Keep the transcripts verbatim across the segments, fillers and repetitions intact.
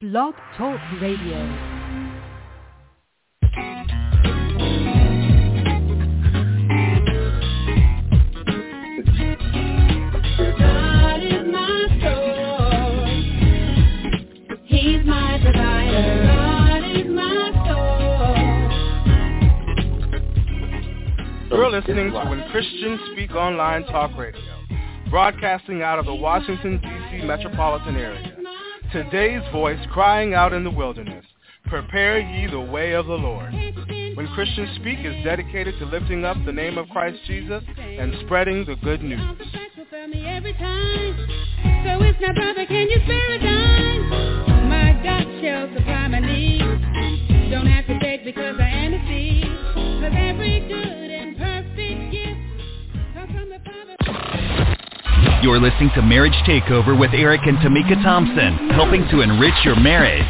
Blog Talk Radio. You're listening to When Christians Speak Online Talk Radio, broadcasting out of the Washington, D C metropolitan area. Today's voice crying out in the wilderness, prepare ye the way of the Lord. When Christians Speak is dedicated to lifting up the name of Christ Jesus and spreading the good news. So it's not brother, can you spare a dime? My God shall supply my needs. Don't have to beg because I am a seed. Cause every good and perfect gift comes from the Father. You're listening to Marriage Takeover with Eric and Tamika Thompson, helping to enrich your marriage.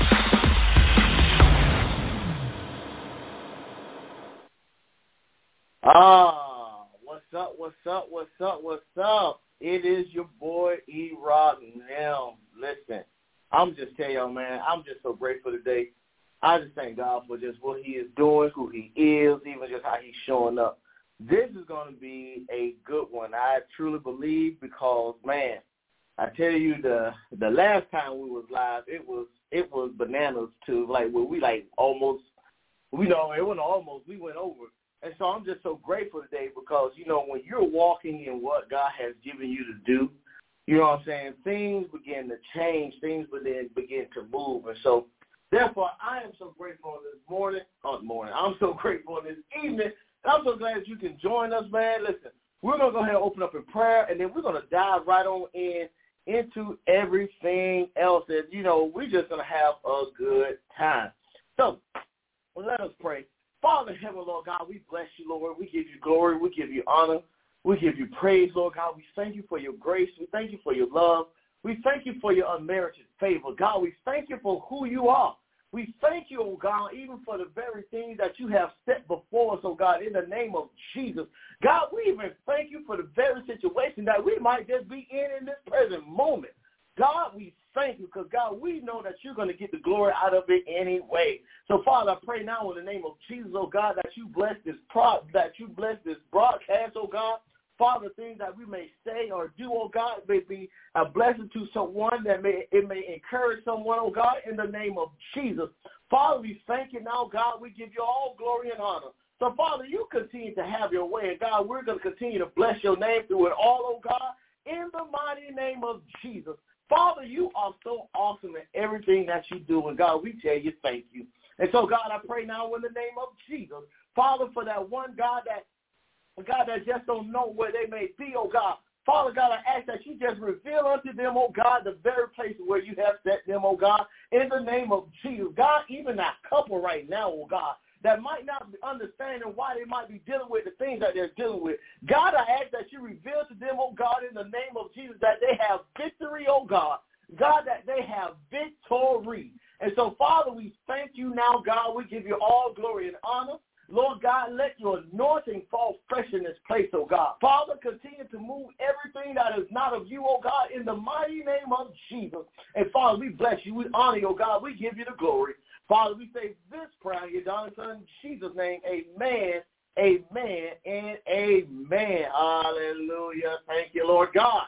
Ah, what's up, what's up, what's up, what's up? It is your boy, E. Rod. Now, listen, I'm just telling y'all, man, I'm just so grateful today. I just thank God for just what he is doing, who he is, even just how he's showing up. This is going to be a good one. I truly believe because, man, I tell you, the the last time we was live, it was it was bananas to like where we like almost, we know it wasn't almost, we went over. And so I'm just so grateful today because, you know, when you're walking in what God has given you to do, you know what I'm saying, things begin to change, things begin, begin to move. And so, therefore, I am so grateful this morning, oh, morning, I'm so grateful this evening. And I'm so glad that you can join us, man. Listen, we're going to go ahead and open up in prayer, and then we're going to dive right on in into everything else. And, you know, we're just going to have a good time. So, well, let us pray. Father, heaven, Lord God, we bless you, Lord. We give you glory. We give you honor. We give you praise, Lord God. We thank you for your grace. We thank you for your love. We thank you for your unmerited favor. God, we thank you for who you are. We thank you, oh God, even for the very things that you have set before us, oh God, in the name of Jesus. God, we even thank you for the very situation that we might just be in in this present moment. God, we thank you because, God, we know that you're going to get the glory out of it anyway. So, Father, I pray now in the name of Jesus, oh God, that you bless this pro- that you bless this broadcast, oh God. Father, things that we may say or do, oh God, may be a blessing to someone, that may it may encourage someone, oh God, in the name of Jesus. Father, we thank you now, God. We give you all glory and honor. So, Father, you continue to have your way. And, God, we're going to continue to bless your name through it all, oh God, in the mighty name of Jesus. Father, you are so awesome in everything that you do. And, God, we tell you thank you. And so, God, I pray now in the name of Jesus, Father, for that one, God, that God, that just don't know where they may be, oh God. Father God, I ask that you just reveal unto them, oh God, the very place where you have set them, oh God, in the name of Jesus. God, even that couple right now, oh God, that might not be understanding why they might be dealing with the things that they're dealing with. God, I ask that you reveal to them, oh God, in the name of Jesus, that they have victory, oh God. God, that they have victory. And so, Father, we thank you now, God. We give you all glory and honor. Lord God, let your anointing fall fresh in this place, oh God. Father, continue to move everything that is not of you, oh God, in the mighty name of Jesus. And Father, we bless you. We honor you, oh God. We give you the glory. Father, we say this prayer in your darling son, in Jesus' name, amen, amen, and amen. Hallelujah. Thank you, Lord God.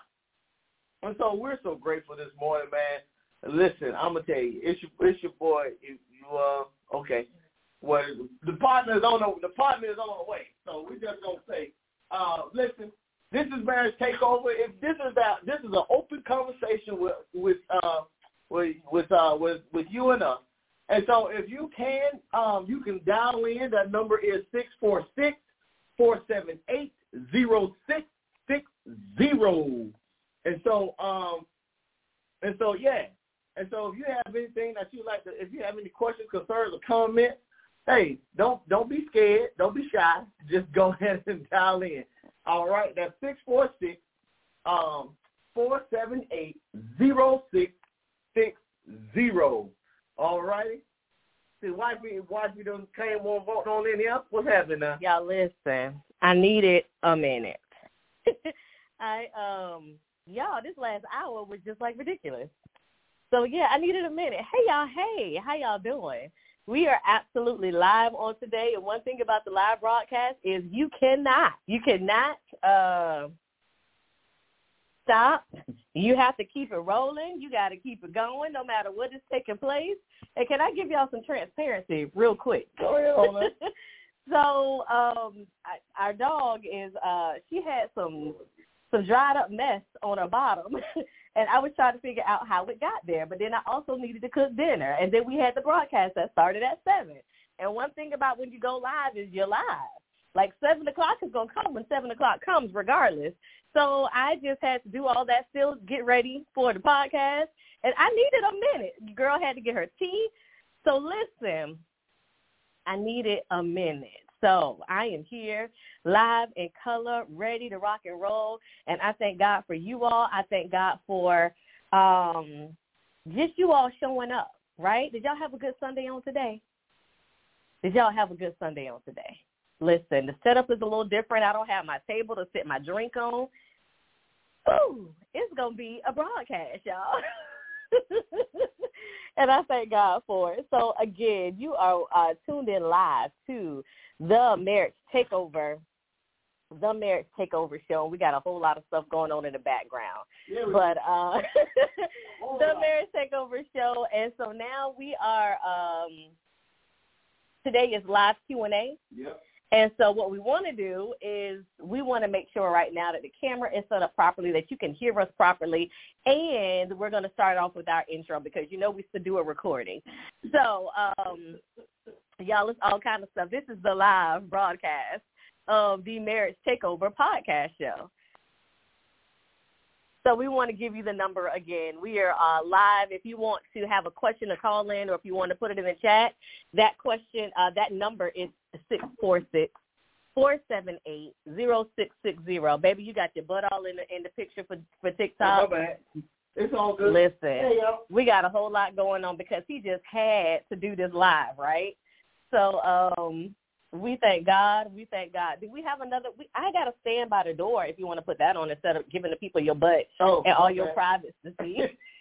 And so we're so grateful this morning, man. Listen, I'm going to tell you, it's your, it's your boy. You, you uh, okay. Well, the partner is on the, the partner is on the way, so we just gonna say, uh, listen, this is Marriage Takeover. If this is that, this is an open conversation with with uh with with uh with, with you and us. And so, if you can, um, you can dial in. That number is six four six, four seven eight, zero six six zero. And so, um, and so, yeah. And so, if you have anything that you like to, if you have any questions, concerns, or comments. Hey, don't don't be scared. Don't be shy. Just go ahead and dial in. All right, that's six four six, um, four seven eight, zero six six zero. All righty. See, wifey, wifey done came on vote on any else. What's happening now? Y'all listen. I needed a minute. I um, y'all, this last hour was just like ridiculous. So, yeah, I needed a minute. Hey, y'all. Hey, how y'all doing? We are absolutely live on today. And one thing about the live broadcast is you cannot, you cannot uh, stop. You have to keep it rolling. You got to keep it going no matter what is taking place. And can I give y'all some transparency real quick? Go ahead on it. So um, I, our dog is, uh, she had some some dried up mess on her bottom. And I was trying to figure out how it got there. But then I also needed to cook dinner. And then we had the broadcast that started at seven. And one thing about when you go live is you're live. Like seven o'clock is going to come when seven o'clock comes regardless. So I just had to do all that, still get ready for the podcast. And I needed a minute. The girl had to get her tea. So listen, I needed a minute. So I am here live in color, ready to rock and roll. And I thank God for you all. I thank God for um, just you all showing up, right? Did y'all have a good Sunday on today? Did y'all have a good Sunday on today? Listen, the setup is a little different. I don't have my table to sit my drink on. Ooh, it's going to be a broadcast, y'all. And I thank God for it. So, again, you are uh, tuned in live to the Marriage Takeover, the Marriage Takeover show. We got a whole lot of stuff going on in the background. Yeah, but uh, the Marriage Takeover show. And so now we are, um, today is live Q and A. Yep. And so what we want to do is we want to make sure right now that the camera is set up properly, that you can hear us properly, and we're going to start off with our intro because, you know, we used to do a recording. So, um, y'all, it's all kind of stuff. This is the live broadcast of the Marriage Takeover podcast show. So we want to give you the number again. We are uh, live. If you want to have a question to call in or if you want to put it in the chat, that question, uh, that number is six four six, four seven eight, zero six six zero. Baby, you got your butt all in the, in the picture for, for TikTok. Oh, my bad. It's all good. Listen, hey, yo. We got a whole lot going on because he just had to do this live, right? So um, we thank God. We thank God. Do we have another? We, I got to stand by the door if you want to put that on instead of giving the people your butt oh, and all okay. your privates to see.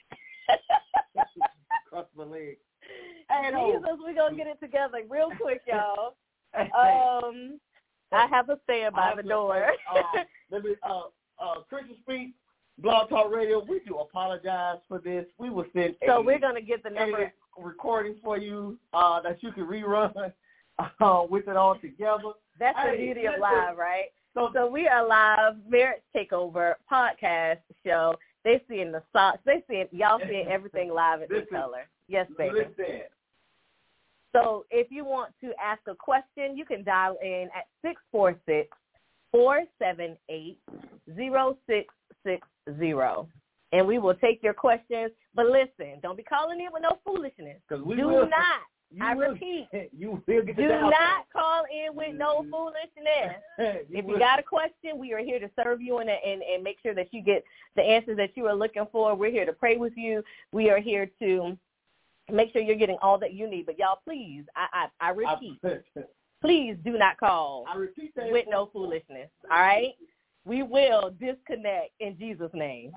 Cross my leg. Hey, Jesus, we're going to get it together real quick, y'all. Um, I have to stand by the door. uh, let me, uh, uh, Christian Speak, Blog Talk Radio, we do apologize for this. We will send So a, we're going to get the number. recording for you uh, that you can rerun uh, with it all together. That's hey, the beauty of live, right? So, so we are live, Marriage Takeover podcast show. They seeing the socks. They seeing, y'all seeing everything live in this color. Yes, baby. Listen. So if you want to ask a question, you can dial in at six four six, four seven eight, zero six six zero. And we will take your questions. But listen, don't be calling in with no foolishness. We do will, not, I will, repeat, you will get do not call in with no foolishness. you If will. you got a question, we are here to serve you and, and, and make sure that you get the answers that you are looking for. We're here to pray with you. We are here to make sure you're getting all that you need. But, y'all, please, I, I, I repeat, please do not call I repeat that with no foolishness, all right? We will disconnect in Jesus' name.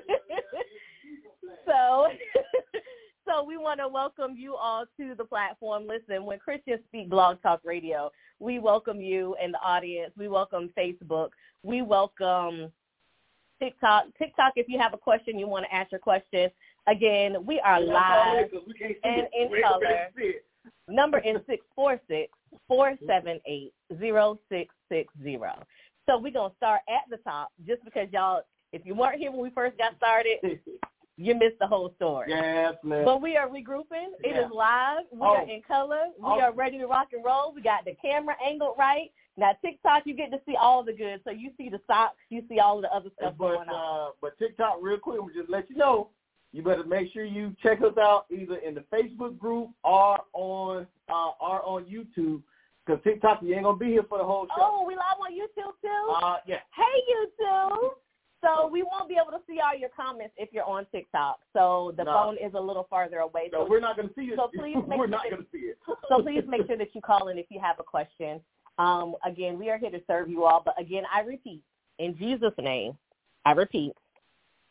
so, so we want to welcome you all to the platform. Listen, when Christians Speak Blog Talk Radio, we welcome you in the audience. We welcome Facebook. We welcome TikTok. TikTok, if you have a question, you want to ask your question. Again, we are live and in color. Number is six four six, four seven eight, zero six six zero. So we're going to start at the top just because, y'all, if you weren't here when we first got started, you missed the whole story. Yes, man. But we are regrouping. It yeah. is live. We oh. are in color. We oh. are ready to rock and roll. We got the camera angled right. Now, TikTok, you get to see all the good. So you see the socks. You see all of the other stuff but, going on. Uh, but TikTok, real quick, we'll just let you know, you better make sure you check us out either in the Facebook group or on uh, or on YouTube. Because TikTok, you ain't going to be here for the whole show. Oh, we live on YouTube, too? Uh, yeah. Hey, YouTube. So we won't be able to see all your comments if you're on TikTok. So the no. phone is a little farther away. So, so we're not going to see it. So please make we're sure not that, going to see it. So please make sure that you call in if you have a question. Um, again, we are here to serve you all. But, again, I repeat, in Jesus' name, I repeat,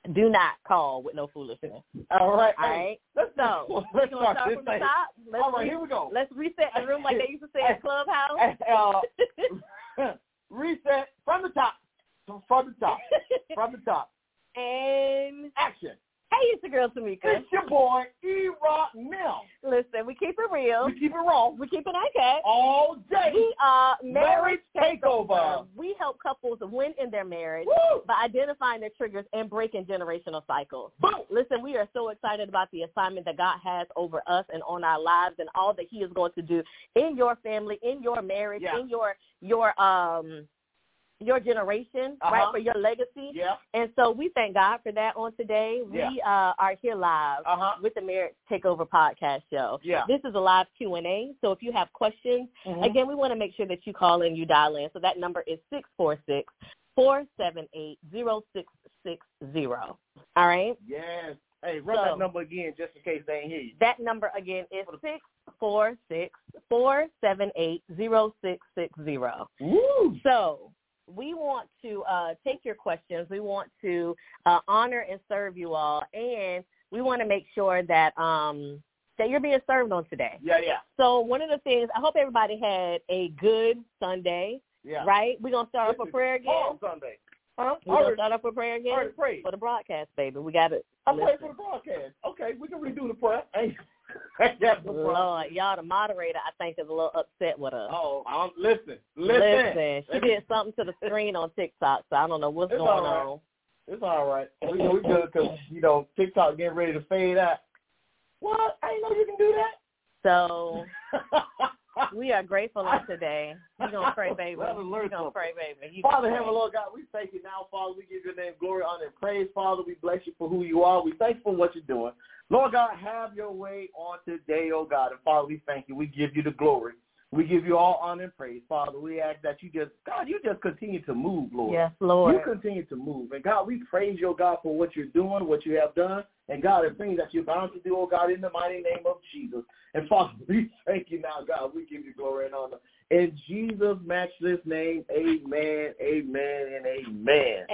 Do not call with no foolishness. All right. All right. Let's so let's, let's start, start from the top. Let's All right, re- here we go. Let's reset the room like they used to say in Clubhouse. Uh, reset from the top. From the top. From the top. And action. Hey, it's your girl Tamika. It's your boy E-Rock Mill. Listen, we keep it real. We keep it raw. We keep it uncut. All day. We are Marriage Takeover. We help couples win in their marriage Woo! by identifying their triggers and breaking generational cycles. Boom. Listen, we are so excited about the assignment that God has over us and on our lives and all that he is going to do in your family, in your marriage, yeah. in your your um your generation, uh-huh. right, for your legacy. Yeah. And so we thank God for that on today. Yeah. We uh, are here live uh-huh. with the Marriage Takeover podcast show. Yeah. This is a live Q and A, so if you have questions, mm-hmm. again, we want to make sure that you call in, you dial in. So that number is six four six, four seven eight, zero six six zero. All right? Yes. Hey, run so, that number again just in case they ain't hear you. That number again is six four six, four seven eight, zero six six zero. Woo! So we want to uh, take your questions. We want to uh, honor and serve you all, and we want to make sure that um, that you're being served on today. Yeah, yeah. So one of the things, I hope everybody had a good Sunday, yeah. right? We're going to start off with prayer again. Oh, Sunday. Huh? We're going to start off with prayer again pray. for the broadcast, baby. We got it. I pray for the broadcast. Okay, we can redo the prayer. Hey. Lord, y'all, the moderator, I think, is a little upset with us. Oh, um, listen, listen. Listen, she did something to the screen on TikTok, so I don't know what's it's going right. on. It's all right. We, we good because, you know, TikTok getting ready to fade out. What? I didn't know you can do that. So we are grateful on today. We're going to pray, baby. We're going to pray, baby. You Father, Heavenly Lord God, we thank you now, Father. We give your name glory, honor, and praise. Father, we bless you for who you are. We thank you for what you're doing. Lord God, have your way on today, oh God. And Father, we thank you. We give you the glory. We give you all honor and praise. Father, we ask that you just, God, you just continue to move, Lord. Yes, Lord. You continue to move. And God, we praise you, oh God, for what you're doing, what you have done. And God, the things that you're bound to do, oh God, in the mighty name of Jesus. And Father, we thank you now, God. We give you glory and honor. In Jesus' matchless name, amen, amen, and amen.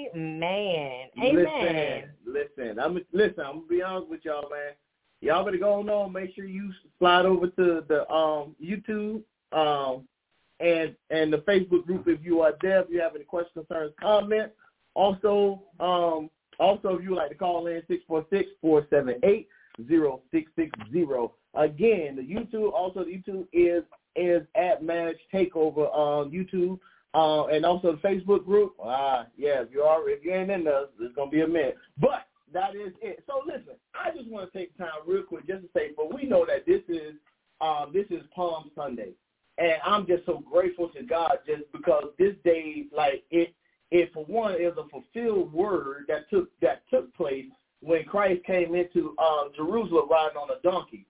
Amen. Amen. Listen, listen, I'm, listen, I'm going to be honest with y'all, man. Y'all better go on. Make sure you slide over to the um, YouTube um, and and the Facebook group if you are there. If you have any questions, concerns, comments. Also, um, also if you would like to call in, six four six, four seven eight, zero six six zero. Again, the YouTube, also the YouTube is is at Marriage Takeover on YouTube. Uh, and also the Facebook group. Ah, yeah, if you are, if you ain't in there, it's going to be a minute. But that is it. So listen, I just want to take time real quick just to say, but we know that this is um, this is Palm Sunday, and I'm just so grateful to God just because this day, like it, it for one, is a fulfilled word that took that took place when Christ came into um, Jerusalem riding on a donkey,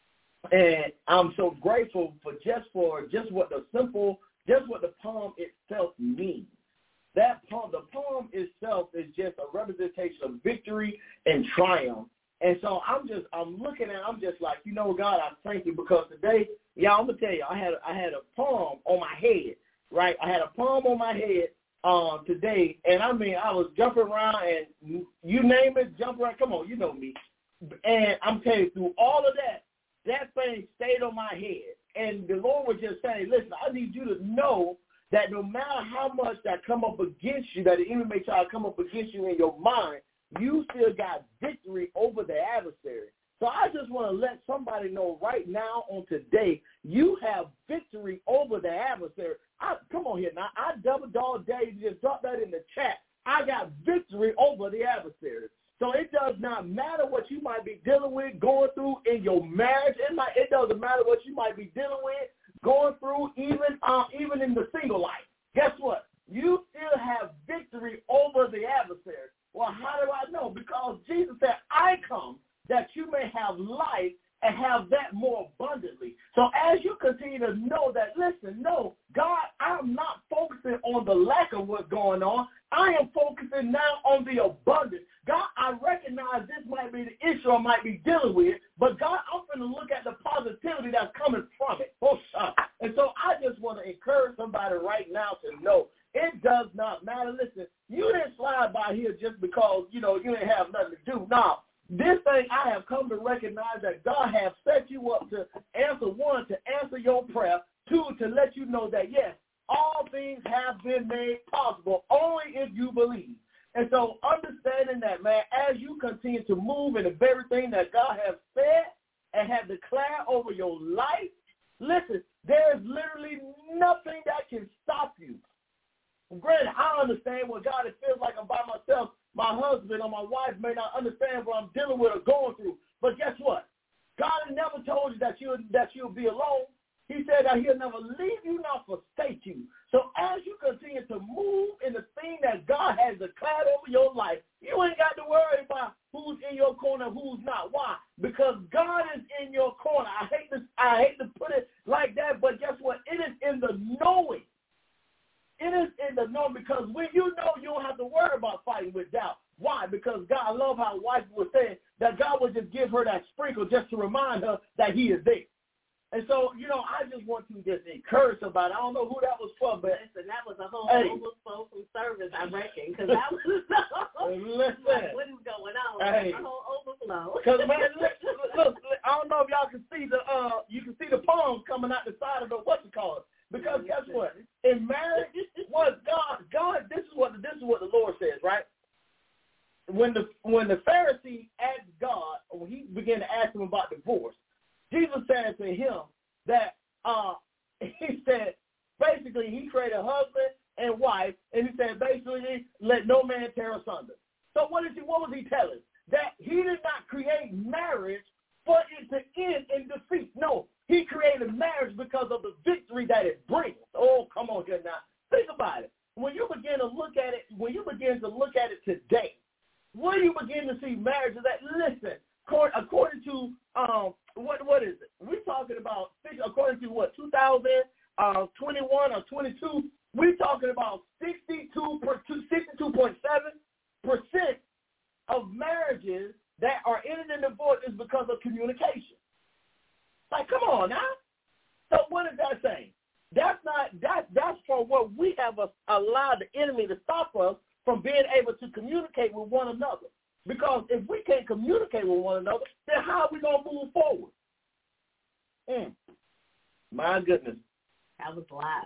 and I'm so grateful for just for just what the simple, just what the palm itself means. That palm, the palm itself is just a representation of victory and triumph. And so I'm just, I'm looking at, I'm just like, you know, God, I thank you because today, yeah, I'm gonna tell you, I had, I had a palm on my head, right? I had a palm on my head um, today, and I mean, I was jumping around, and you name it, jump around. Come on, you know me. And I'm telling you, through all of that, that thing stayed on my head. And the Lord was just saying, listen, I need you to know that no matter how much that come up against you, that the enemy may try to come up against you in your mind, you still got victory over the adversary. So I just want to let somebody know right now on today, you have victory over the adversary. I, come on here now. I double dog dare you just drop that in the chat. I got victory over the adversary. So it does not matter what you might be dealing with, going through in your marriage. It might, it doesn't matter what you might be dealing with, going through even uh, even in the single life. Guess what? You still have victory over the adversary. Well, how do I know? Because Jesus said, I come that you may have life and have that more abundantly. So as you continue to know that, listen, no, God, I'm not focusing on the lack of what's going on. I am focusing now on the abundance. God, I recognize this might be the issue I might be dealing with, but God, I'm going to look at the positivity that's coming from it. Oh, and so I just want to encourage somebody right now to know it does not matter. Listen, you didn't slide by here just because, you know, you have set you up to answer, one, to answer your prayer, two, to let you know that, yes, all things have been made possible only if you believe. And so understanding that, man, as you continue to move in the very thing that God has said and have declared over your life, listen, there's literally nothing that can stop you. Granted, I understand what God, it feels like I'm by myself. My husband or my wife may not understand what I'm dealing with or going through. But guess what? God never told you that you'll, that you'll be alone. He said that he'll never leave you nor forsake you. So as you continue to move in the thing that God has declared over your life, you ain't got to worry about who's in your corner, who's not. Why? Because God is in your corner. I hate to, I hate to put it like that, but guess what? It is in the knowing. It is in the knowing, because when you know, you don't have to worry about fighting with doubt. Why? Because God, I love how wife was saying that God would just give her that sprinkle just to remind her that he is there. And so, you know, I just want to just encourage somebody. I don't know who that was for, but listen, that was a whole hey. overflow from service, I reckon, because that was listen, like, what is going on? Hey. A whole overflow. Because man, look, look, look, I don't know if y'all can see the uh, you can see the palms coming out the side of the what you call it. Because guess what? In marriage, what God, God, this is what this is what the Lord says, right? When the when the Pharisee asked God, when he began to ask him about divorce, Jesus said to him that uh, he said basically he created a husband and wife, and he said basically let no man tear asunder. So what is he? What was he telling? That he did not create marriage for it to end in defeat. No, he created marriage because of the victory that it brings. Oh, come on here now. Think about it. When you begin to look at it, when you begin to look at it today, where you begin to see marriage is that, listen, according to, um, what what is it? We're talking about, according to what, two thousand twenty-one or twenty-two, we're talking about sixty-two point seven percent of marriages that are ending in divorce is because of communication. Like, come on now. So what is that saying? That's not that. That's for what we have a, allowed the enemy to stop us from being able to communicate with one another. Because if we can't communicate with one another, then how are we gonna move forward? Mm. My goodness. That was a lot.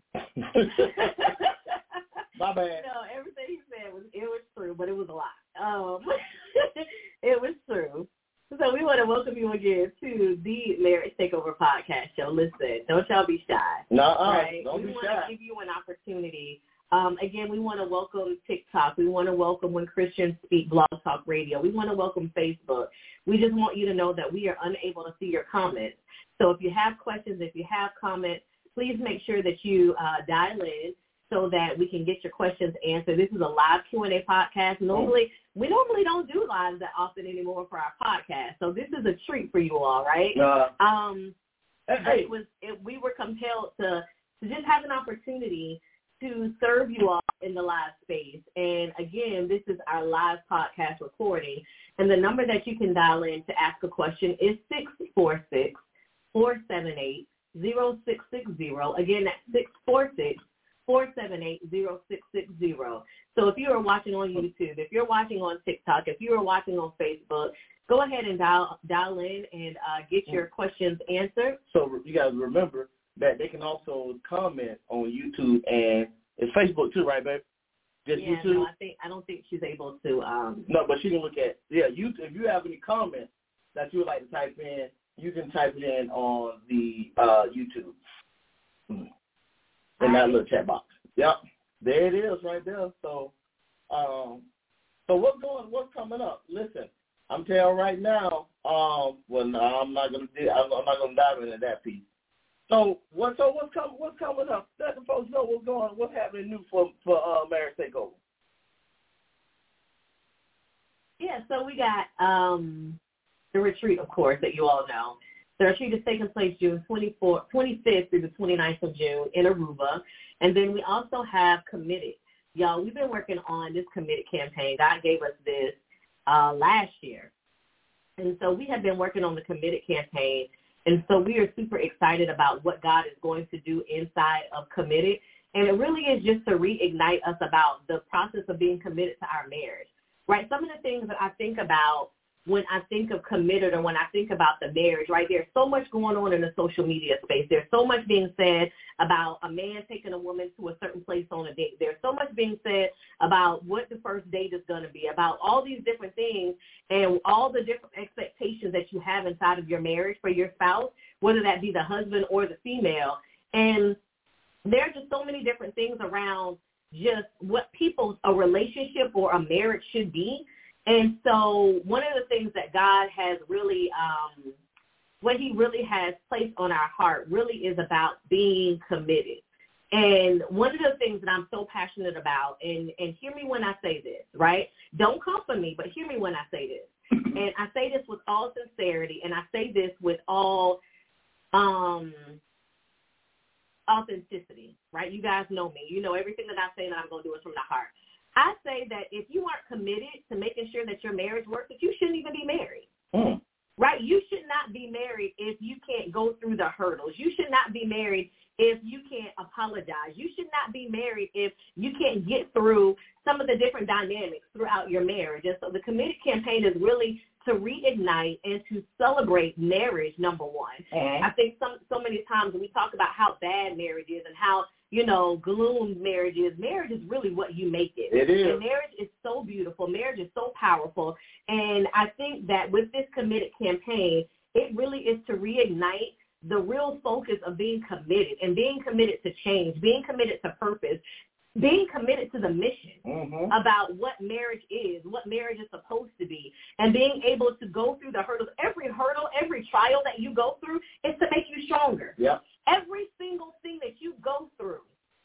My bad. No, everything he said was it was true, but it was a lot. Um, it was true. So we want to welcome you again to the Marriage Takeover podcast show. Listen, don't y'all be shy. No, right? don't we be want shy. to give you an opportunity. Um, again, we want to welcome TikTok. We want to welcome When Christians Speak Blog Talk Radio. We want to welcome Facebook. We just want you to know that we are unable to see your comments. So if you have questions, if you have comments, please make sure that you uh, dial in so that we can get your questions answered. This is a live Q and A podcast. Normally, we normally don't do lives that often anymore for our podcast. So this is a treat for you all, right? Uh, um, hey. it was it, we were compelled to, to just have an opportunity to serve you all in the live space. And again, this is our live podcast recording. And the number that you can dial in to ask a question is six four six, four seven eight, zero six six zero. Again, that's six four six, four seven eight, zero six six zero. So if you are watching on YouTube, if you're watching on TikTok, if you are watching on Facebook, go ahead and dial, dial in and uh, get your questions answered. So you guys remember that they can also comment on YouTube and it's Facebook too, right, babe? Just yeah, YouTube? no, I think I don't think she's able to. Um, no, but she can look at yeah. You if you have any comments that you would like to type in, you can type it in on the uh, YouTube in that right. little chat box. Yep, there it is, right there. So, um, so what's going? What's coming up? Listen, I'm telling you right now. Um, well, no, I'm not gonna do. I'm, I'm not gonna dive into that piece. So what? So what's coming? What's coming up? Let the folks know what's going. What's happening new for for uh, Marriage Takeover. Yeah, so we got um, the retreat, of course, that you all know. The retreat is taking place June twenty-fourth, twenty-fifth through the twenty-ninth of June in Aruba, and then we also have Committed. Y'all, we've been working on this Committed campaign. God gave us this uh, last year, and so we have been working on the Committed campaign. And so we are super excited about what God is going to do inside of Committed. And it really is just to reignite us about the process of being committed to our marriage, right? Some of the things that I think about when I think of committed or when I think about the marriage, right? There's so much going on in the social media space. There's so much being said about a man taking a woman to a certain place on a date. There's so much being said about what the first date is going to be, about all these different things and all the different expectations that you have inside of your marriage for your spouse, whether that be the husband or the female. And there are just so many different things around just what people's a relationship or a marriage should be. And so one of the things that God has really, um, what he really has placed on our heart really is about being committed. And one of the things that I'm so passionate about, and, and hear me when I say this, right? Don't come for me, but hear me when I say this. And I say this with all sincerity, and I say this with all um, authenticity, right? You guys know me. You know everything that I say that I'm going to do is from the heart. I say that if you aren't committed to making sure that your marriage works, that you shouldn't even be married, mm. right? You should not be married if you can't go through the hurdles. You should not be married if you can't apologize. You should not be married if you can't get through some of the different dynamics throughout your marriage. And so the Committed campaign is really to reignite and to celebrate marriage, number one. Mm-hmm. I think some so many times when we talk about how bad marriage is and how, you know, gloom marriage is, marriage is really what you make it. It is. And marriage is so beautiful. Marriage is so powerful. And I think that with this Committed campaign, it really is to reignite the real focus of being committed and being committed to change, being committed to purpose, being committed to the mission mm-hmm. about what marriage is, what marriage is supposed to be, and being able to go through the hurdles. Every hurdle, every trial that you go through is to make you stronger. Yep. Every single thing that you go through,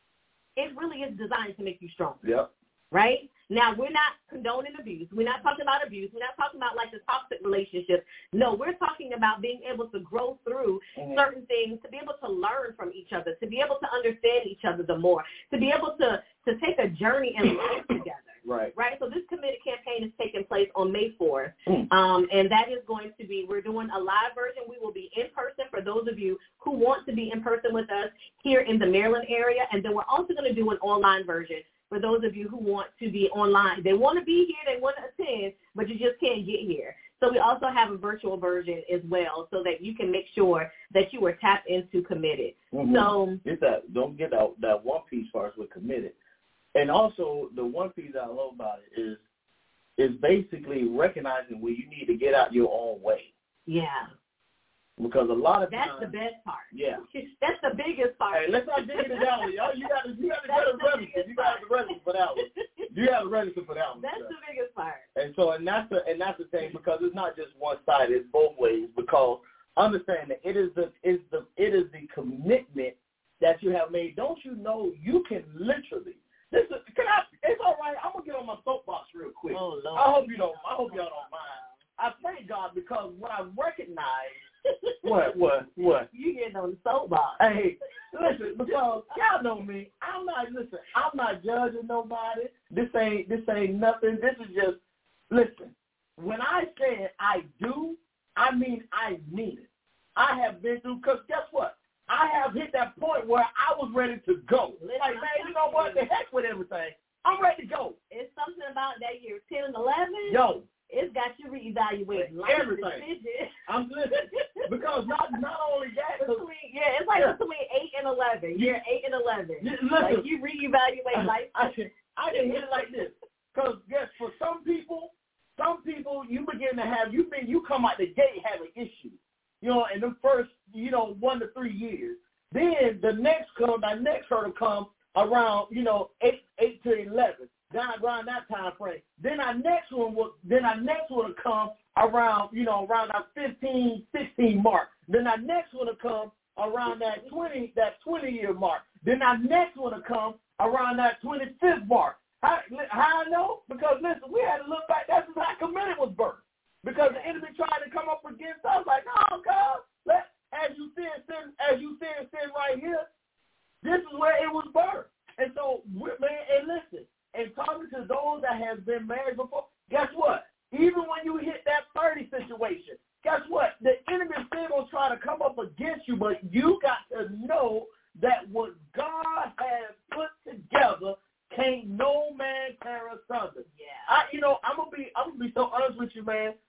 it really is designed to make you stronger. Yep. Right? Now, we're not condoning abuse. We're not talking about abuse. We're not talking about like the toxic relationship. No, we're talking about being able to grow through mm-hmm. certain things, to be able to learn from each other, to be able to understand each other the more, to be able to, to take a journey in life together. Right. Right. So this Committed campaign is taking place on May fourth. Mm. Um, and that is going to be, we're doing a live version. We will be in person for those of you who want to be in person with us here in the Maryland area. And then we're also going to do an online version for those of you who want to be online. They want to be here, they want to attend, but you just can't get here. So we also have a virtual version as well so that you can make sure that you are tapped into Committed. Mm-hmm. So it's that, don't get that, that one piece first with Committed. And also the one piece I love about it is is basically recognizing when you need to get out your own way. Yeah. Because a lot of That's times, the best part. Yeah. That's the biggest part. Hey, let's not dig it down. Y'all, you got to you got to get a register. You got to register for that one. You have to register for that one. That's so. the biggest part. And so, and that's the and that's the thing, because it's not just one side; it's both ways. Because understand that it is the is the it is the commitment that you have made. Don't you know you can literally. This is can I? It's all right. I'm gonna get on my soapbox real quick. Oh, Lord. I hope you don't. I hope y'all don't mind. I thank God because when I recognize. What, what, what? You getting on the soapbox. Hey, listen, because y'all know me. I'm not, listen, I'm not judging nobody. This ain't, this ain't nothing. This is just, listen, when I say I do, I mean I mean it. I have been through, because guess what? I have hit that point where I was ready to go. Like, man, you know what? The heck with everything. I'm ready to go. It's something about that year ten and eleven. Yo. It's got you reevaluating life everything. I'm listening. Because not not only that. Between, yeah, it's like yeah. between eight and eleven. Year eight and eleven. Yeah, like you reevaluate life. I, I, I can hit it like this. Because guess for some people, some people you begin to have you mean you come out the gate having issues. You know, in the first, you know, one to three years. Then the next come, that next hurdle comes around, you know, eight eight to eleven. Down around that time frame. Then our next one will then our next one will come around, you know, around our fifteen, sixteen mark. Then our next one will come around that twenty, that twenty year mark. Then our next one will come around that twenty-fifth mark. How, how I know? Because listen, we had to look back. That's how Committed was birthed. Because the enemy tried to come up against us like, oh God, let as you see it sitting, as you see it sitting right here, this is where it was birthed. And so, man, and listen. And talking to those that have been married before, guess what? Even when you hit that thirty situation, guess what? The enemy is still going to try to come up against you, but you got to know that what God has put together can't no man tear asunder. Yeah. I, you know, I'm gonna be, I'm gonna be so honest with you, man.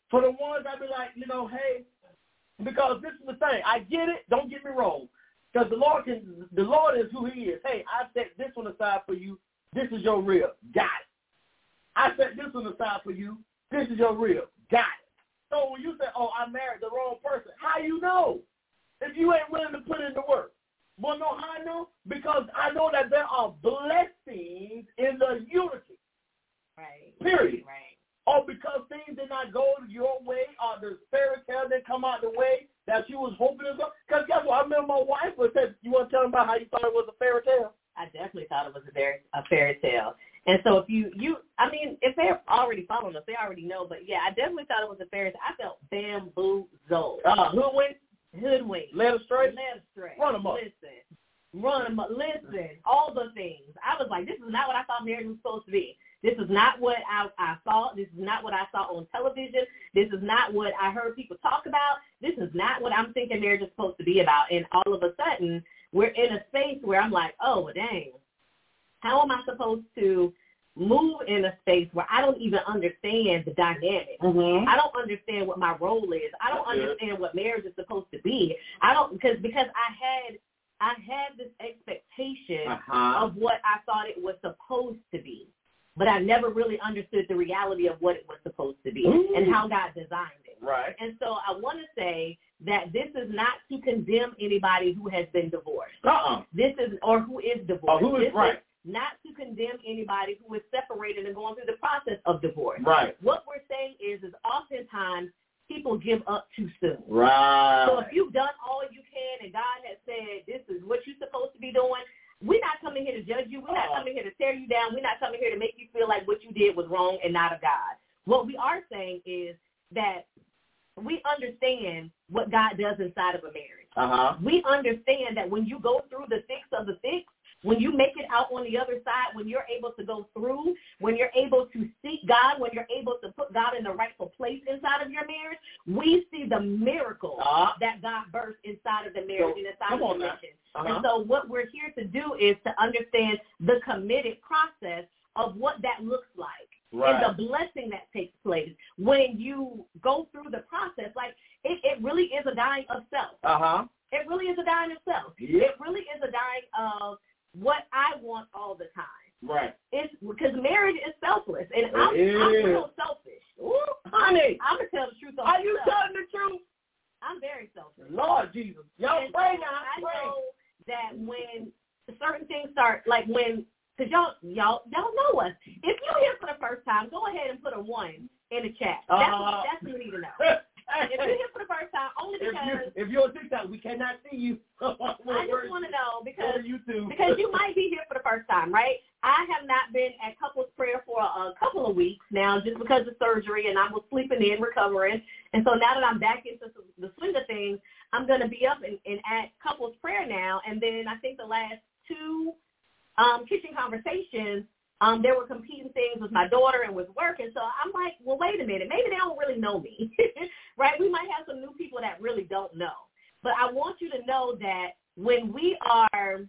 For the ones that be like, you know, hey, because this is the thing. I get it. Don't get me wrong. Because the Lord can, the Lord is who he is. Hey, I set this one aside for you. This is your rib. Got it. I set this one aside for you. This is your rib. Got it. So when you say, oh, I married the wrong person, how you know? If you ain't willing to put in the work. Well, know how I know? Because I know that there are blessings in the unity. Right. Period. Right. Or because things did not go your way, or the fairy tale didn't come out the way that you was hoping to go. Because guess what? I remember my wife was said, you want to tell them about how you thought it was a fairy tale? I definitely thought it was a very a fairy tale. And so if you, you, I mean, if they're already following us, they already know. But, yeah, I definitely thought it was a fairy tale. I felt bamboozled. Uh, hoodwinked? Hoodwinked. Led astray? Led astray. Run them up. Listen. Run them up. Listen. All the things. I was like, this is not what I thought marriage was supposed to be. This is not what I, I saw. This is not what I saw on television. This is not what I heard people talk about. This is not what I'm thinking marriage is supposed to be about. And all of a sudden, we're in a space where I'm like, oh, well, dang. How am I supposed to move in a space where I don't even understand the dynamic? Mm-hmm. I don't understand what my role is. I don't That's understand good. what marriage is supposed to be. I don't because because I had I had this expectation Uh-huh. of what I thought it was supposed to be. But I never really understood the reality of what it was supposed to be Ooh. and how God designed it. Right. And so I want to say that this is not to condemn anybody who has been divorced. Uh-uh. This is, or who is divorced. Or who is this right. is not to condemn anybody who is separated and going through the process of divorce. Right. What we're saying is, is oftentimes people give up too soon. Right. So if you've done all you can and God has said this is what you're supposed to be doing, we're not coming here to judge you. We're not coming here to tear you down. We're not coming here to make you feel like what you did was wrong and not of God. What we are saying is that we understand what God does inside of a marriage. Uh-huh. We understand that when you go through the thick of the thick, when you make it out on the other side, when you're able to go through, when you're able to seek God, when you're able to put God in the rightful place inside of your marriage, we see the miracle uh, that God births inside of the marriage so, and inside of the religion. Uh-huh. And so what we're here to do is to understand the committed process of what that looks like. Right. And the blessing that takes place when you go through the process. Like, it, it really is a dying of self. Uh-huh. It really is a dying of self. Yep. It really is a dying of what I want all the time. Right. It's because marriage is selfless, and it I'm, is. I'm real selfish. Ooh, honey, I'm, I'm gonna tell the truth. Are you myself. telling the truth? I'm very selfish. Lord Jesus, y'all and pray so now. I pray. know that when certain things start, like when, because y'all, y'all, y'all know us. If you're here for the first time, go ahead and put a one in the chat. That's, Uh, that's what we need to know. If you're here for the first time, only because if, you, if you're on TikTok, we cannot see you. I just want to know because YouTube. because you might be here for the first time, right? I have not been at couples prayer for a couple of weeks now, just because of surgery, and I was sleeping in, recovering, and so now that I'm back into the swing of things, I'm going to be up and, and at couples prayer now, and then I think the last two um, kitchen conversations. Um, there were competing things with my daughter and with work, and so I'm like, well, wait a minute. Maybe they don't really know me, right? We might have some new people that really don't know. But I want you to know that when we are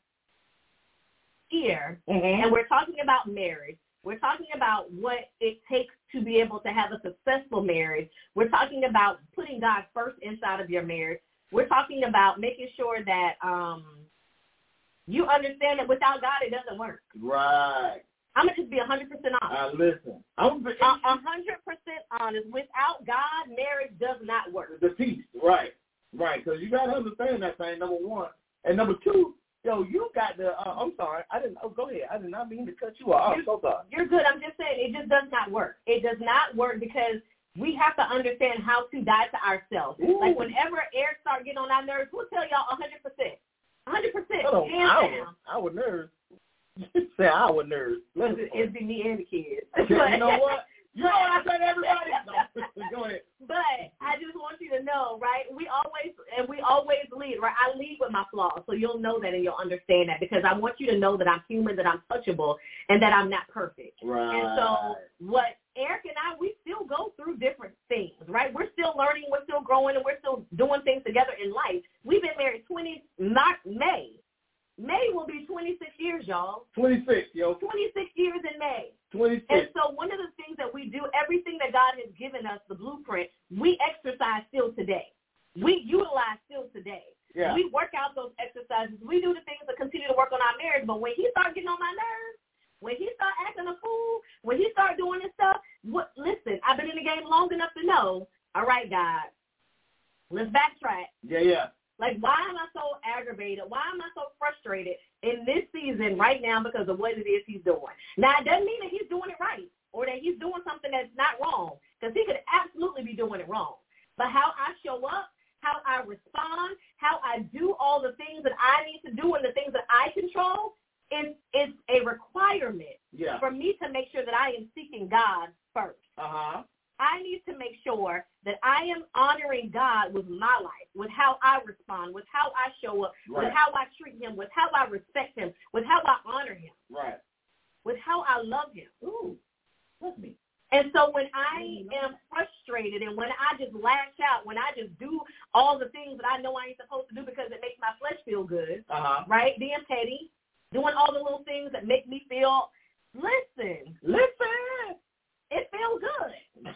here mm-hmm. and we're talking about marriage, we're talking about what it takes to be able to have a successful marriage. We're talking about putting God first inside of your marriage. We're talking about making sure that um, you understand that without God, it doesn't work. Right. I'm going to just be one hundred percent honest. Uh, listen. I'm one hundred percent honest. Without God, marriage does not work. The peace. Right. Right. Because you got to understand that thing, number one. And number two, yo, you got the, uh, I'm sorry. I didn't, oh, go ahead. I did not mean to cut you off. I'm so sorry. You're good. I'm just saying it just does not work. It does not work because we have to understand how to die to ourselves. Ooh. Like whenever air start getting on our nerves, we'll tell y'all one hundred percent. one hundred percent. Hands down. Our nerves. Say our nerves. Listen, it'd be me and the kids. You know what? You know what I said to everybody? No, go ahead. But I just want you to know, right, we always, and we always lead, right? I lead with my flaws, so you'll know that and you'll understand that because I want you to know that I'm human, that I'm touchable, and that I'm not perfect. Right. And so what Eric and I, we still go through different things, right? We're still learning, we're still growing, and we're still doing things together in life. We've been married twenty, not May. May will be twenty-six years, y'all. twenty-six, yo. twenty-six years in May. twenty-six. And so one of the things that we do, everything that God has given us, the blueprint, Yeah. We work out those exercises. We do the things that continue to work on our marriage. But when he start getting on my nerves, when he start acting a fool, when he start doing this stuff, what, listen, I've been in the game long enough to know, all right, God, let's backtrack. Yeah, yeah. Like, why am I so aggravated? Why am I so frustrated in this season right now because of what it is he's doing? Now, it doesn't mean that he's doing it right or that he's doing something that's not wrong, because he could absolutely be doing it wrong. But how I show up, how I respond, how I do all the things that I need to do and the things that I control, is, is a requirement yeah. for me to make sure that I am seeking God first. Uh-huh. I need to make sure that I am honoring God with my life, with how I respond, with how I show up, right. with how I treat him, with how I respect him, with how I honor him, right. with how I love him. Ooh, that's me. And so when I am frustrated and when I just lash out, when I just do all the things that I know I ain't supposed to do because it makes my flesh feel good, uh-huh. right, being petty, doing all the little things that make me feel, listen, listen, it feels good.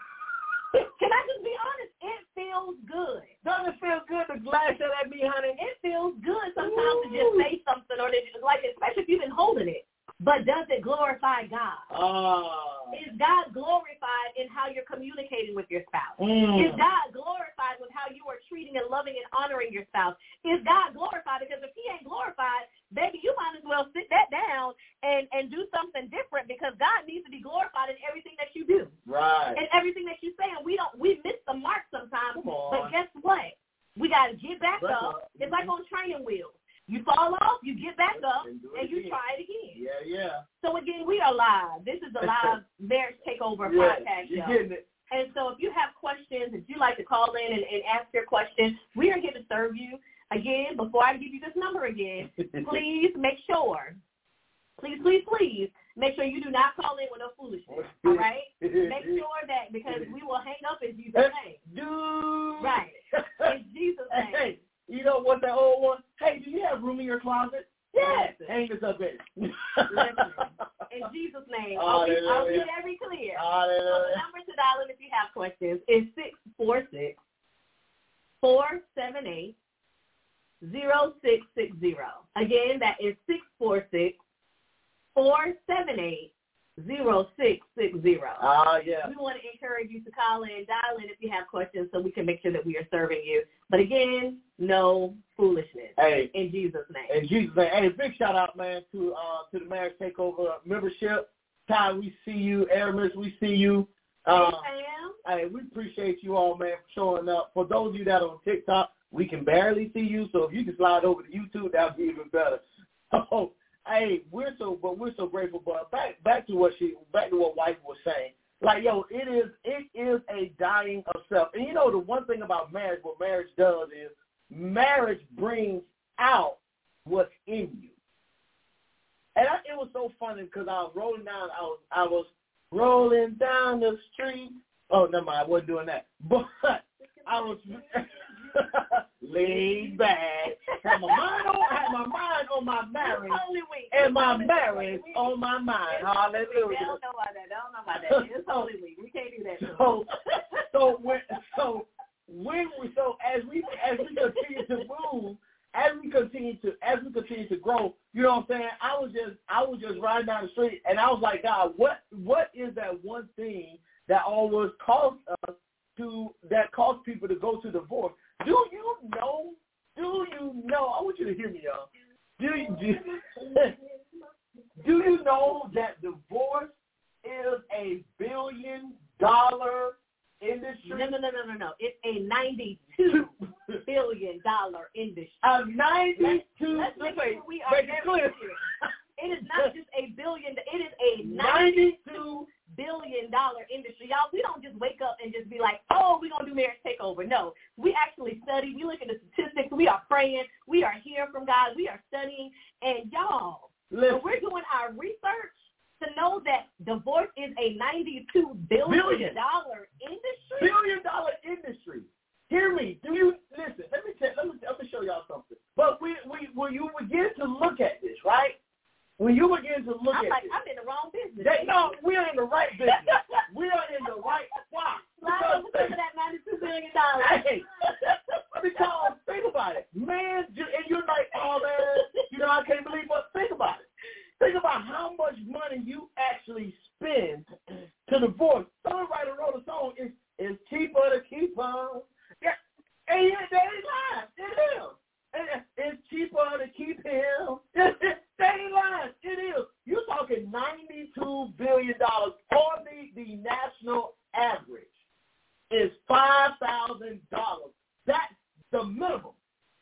Can I just be honest? It feels good. Doesn't it feel good to lash out at me, honey? It feels good sometimes Ooh. to just say something, or to, like, especially if you've been holding it. But does it glorify God? Uh, is God glorified in how you're communicating with your spouse? Mm. Is God glorified with how you are treating and loving and honoring your spouse? Is God glorified? Because if he ain't glorified, baby, you might as well sit that down and, and do something different, because God needs to be glorified in everything that you do. Right. And everything that you say. And we don't we miss the mark sometimes. Come on. But guess what? We got to get back Back up. up. It's like on training wheels. You fall off, you get back up, and, and you again. try it again. Yeah, yeah. So, again, we are live. This is the live Marriage Takeover yeah, podcast you're show. getting it. And so if you have questions, if you'd like to call in and, and ask your question, we are here to serve you. Again, before I give you this number again, please make sure, please, please, please, make sure you do not call in with no foolishness, all right? Make sure that, because we will hang up in Jesus' name. Dude. Right. In Jesus' name. Hey, you know what, that old one? Hey, do you have room in your closet? Yes. Hang this up in. Listen. In Jesus' name. I'll be, I'll be very clear. So the number to dial in if you have questions is six four six, four seven eight, zero six six zero. Again, that is six four six, four seven eight, zero six six zero. Ah, uh, yeah. We want to encourage you to call in, dial in if you have questions, so we can make sure that we are serving you. But again, no foolishness. Hey, in Jesus' name. In Jesus' name. Hey, big shout out, man, to uh to the Marriage Takeover membership. Ty, we see you. Aramis, we see you. Uh, hey, hey, we appreciate you all, man, for showing up. For those of you that are on TikTok, we can barely see you, so if you can slide over to YouTube, that would be even better. Oh, hey, we're so, but we're so grateful. But back, back to what she, back to what wife was saying. Like, yo, it is, it is a dying of self. And you know, the one thing about marriage, what marriage does is, marriage brings out what's in you. And I, it was so funny because I was rolling down, I was, I was rolling down the street. Oh, never mind, I wasn't doing that. But I was laid back. Had my mind on, had my mind on my marriage, and my marriage on my mind. Hallelujah. They don't know about that. They don't know about that. It's Holy Week. We can't do that. So, so when, so when we, so as we, as we continue to move, as we continue to, as we continue to grow, you know what I'm saying? I was just, I was just riding down the street, and I was like, God, what, what is that one thing that always caused us to, that caused people to go to divorce? Do you know? Do you know? I want you to hear me, y'all. Do you, do, do you know that divorce is a billion dollar industry? No, no, no, no, no, no. It's a ninety-two billion dollar industry. A ninety-two. Let's make wait, sure we are wait, very clear. clear. It is not just a billion. It is a ninety-two billion dollar industry. Y'all, we don't just wake up and just be like, oh, we're going to do Marriage Takeover. No, we actually study. We look at the statistics. We are praying. We are hearing from God. We are studying. And y'all, when we're doing our research to know that divorce is a ninety-two billion dollar industry. Billion dollar industry. Hear me. Do you listen? Let me tell. Let me let me show y'all something. But we we when you begin to look at this, right? When you begin to look I'm at like, this, I'm in the wrong business. they, no, we are in the right business. We are in the right spot. Slide over to that ninety-two billion dollars. Hey, because think about it. minimum.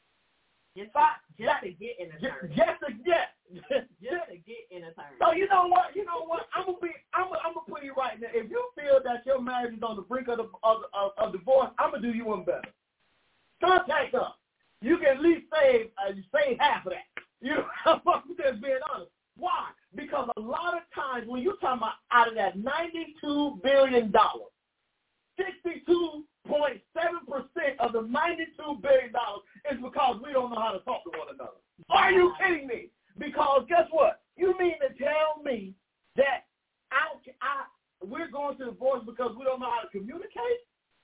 Just, Five, just that, to get in a just, tournament. just to get. Just to get in a tournament. So you know what? You know what? I'm gonna be. I'm gonna, I'm gonna put you right now. If you feel that your marriage is on the brink of the, of, of, of divorce, I'm gonna do you one better. Contact us. You can at least save uh, save half of that. You know, I'm just being honest. Why? Because a lot of times when you're talking about out of that ninety-two billion dollars, sixty-two point seven percent of the ninety-two billion dollars is because we don't know how to talk to one another. Are you kidding me? Because guess what? You mean to tell me that I, I, we're going to divorce because we don't know how to communicate?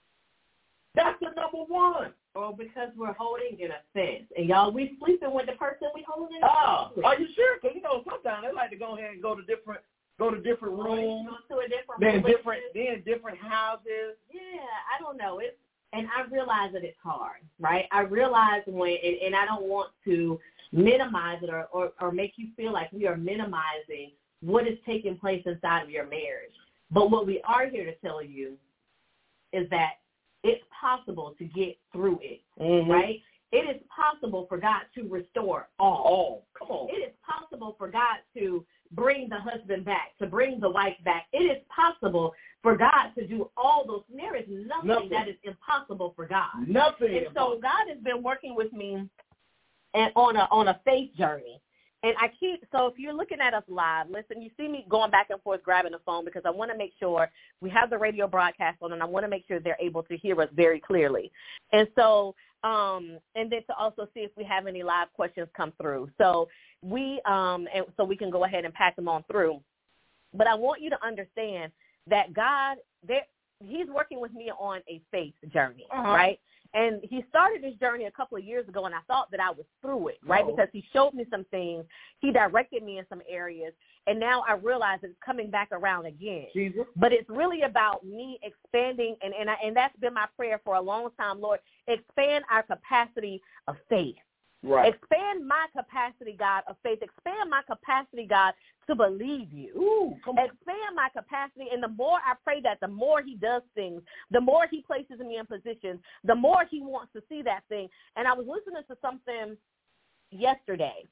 That's the number one. Or because we're holding in a sense. And y'all, we sleeping with the person we holding. Oh, are you sure? Because, you know, sometimes they like to go ahead and go to different go to different rooms. Go to a different then religion. different then different houses. Yeah, I don't know. It's and I realize that it's hard, right? I realize when and, and I don't want to minimize it or, or, or make you feel like we are minimizing what is taking place inside of your marriage. But what we are here to tell you is that it's possible to get through it, mm-hmm. right? It is possible for God to restore all. Oh, come on. It is possible for God to bring the husband back, to bring the wife back. It is possible for God to do all those. There is nothing, nothing. that is impossible for God. Nothing. And so God has been working with me and on a on a faith journey. And I keep, so if you're looking at us live, listen, you see me going back and forth grabbing the phone because I want to make sure we have the radio broadcast on and I want to make sure they're able to hear us very clearly. And so, um, and then to also see if we have any live questions come through. So we, um, and so we can go ahead and pass them on through. But I want you to understand that God, there, he's working with me on a faith journey, uh-huh. right? And he started this journey a couple of years ago, and I thought that I was through it, right? Oh. Because he showed me some things. He directed me in some areas, and now I realize it's coming back around again. Jesus. But it's really about me expanding, and, and, I, and that's been my prayer for a long time, Lord, expand our capacity of faith. Right. Expand my capacity, God, of faith. Expand my capacity, God, to believe you. Ooh, come on. Expand my capacity, and the more I pray that, the more he does things, the more he places me in positions, the more he wants to see that thing. And I was listening to something yesterday,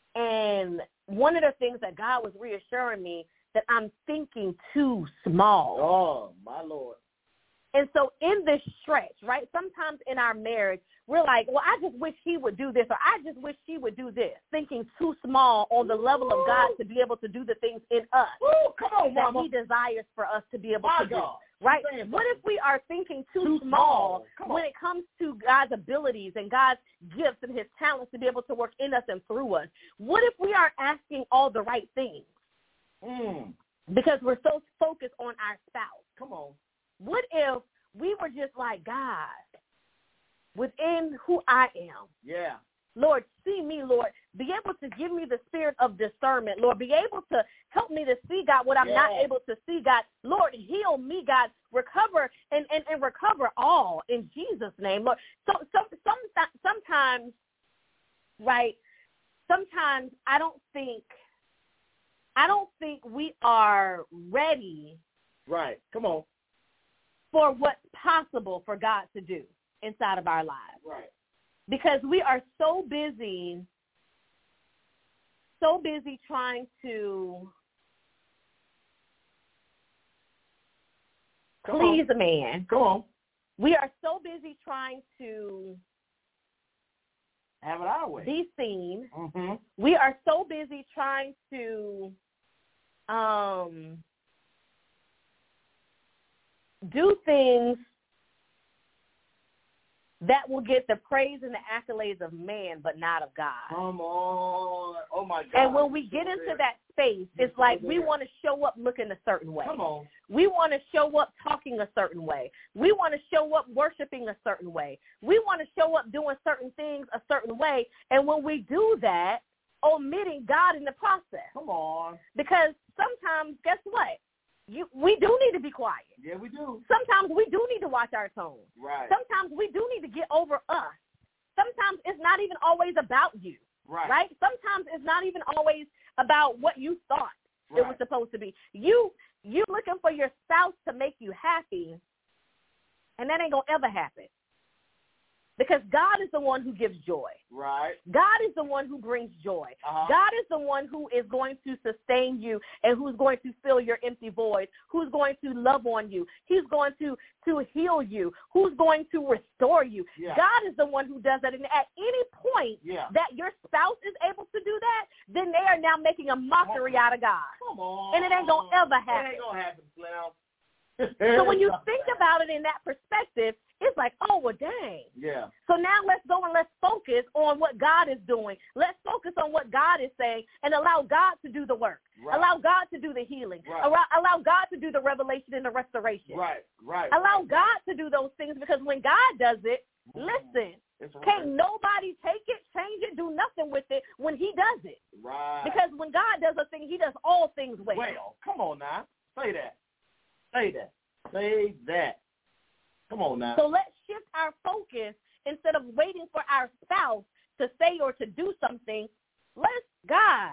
and one of the things that God was reassuring me that I'm thinking too small. Oh, my Lord. And so in this stretch, right, sometimes in our marriage, we're like, well, I just wish he would do this, or I just wish she would do this, thinking too small on the level of God to be able to do the things in us Ooh, come on, that Mama. he desires for us to be able My to God. do, right? Saying What if we are thinking too, too small, small. when it comes to God's abilities and God's gifts and his talents to be able to work in us and through us? What if we are asking all the right things mm. because we're so focused on our spouse? Come on. What if we were just like, God, within who I am, yeah, Lord, see me, Lord, be able to give me the spirit of discernment, Lord, be able to help me to see, God, what I'm yeah. not able to see, God. Lord, heal me, God, recover and, and, and recover all in Jesus' name, Lord. So, so some, sometimes, right, sometimes I don't think, I don't think we are ready. Right, come on. For what's possible for God to do inside of our lives. Right. Because we are so busy, so busy trying to Come please on. a man. Come on. We are so busy trying to have it our way. Be seen. Mm-hmm. We are so busy trying to um do things that will get the praise and the accolades of man, but not of God. Come on. Oh, my God. And when we get into that space, it's like we want to show up looking a certain way. Come on. We want to show up talking a certain way. We want to show up worshiping a certain way. We want to show up doing certain things a certain way. And when we do that, omitting God in the process. Come on. Because sometimes, guess what? You, we do need to be quiet. Yeah, we do. Sometimes we do need to watch our tone. Right. Sometimes we do need to get over us. Sometimes it's not even always about you. Right. Right? Sometimes it's not even always about what you thought right. it was supposed to be. You you looking for your spouse to make you happy, and that ain't gonna ever happen. Because God is the one who gives joy. Right. God is the one who brings joy. Uh-huh. God is the one who is going to sustain you and who's going to fill your empty void, who's going to love on you. He's going to, to heal you, who's going to restore you. Yeah. God is the one who does that. And at any point yeah. that your spouse is able to do that, then they are now making a mockery out of God. Come on. And it ain't going to ever happen. It ain't going to happen, Slim. So when you think about it in that perspective, it's like, oh, well, dang. Yeah. So now let's go and let's focus on what God is doing. Let's focus on what God is saying and allow God to do the work. Right. Allow God to do the healing. Right. Allow, allow God to do the revelation and the restoration. Right, right. Allow right. God to do those things, because when God does it, Mm-hmm. listen, It's right. can't nobody take it, change it, do nothing with it when he does it. Right. Because when God does a thing, he does all things well. Well, come on now. Say that. Say that. Say that. Come on now. So let's shift our focus. Instead of waiting for our spouse to say or to do something, let's, God,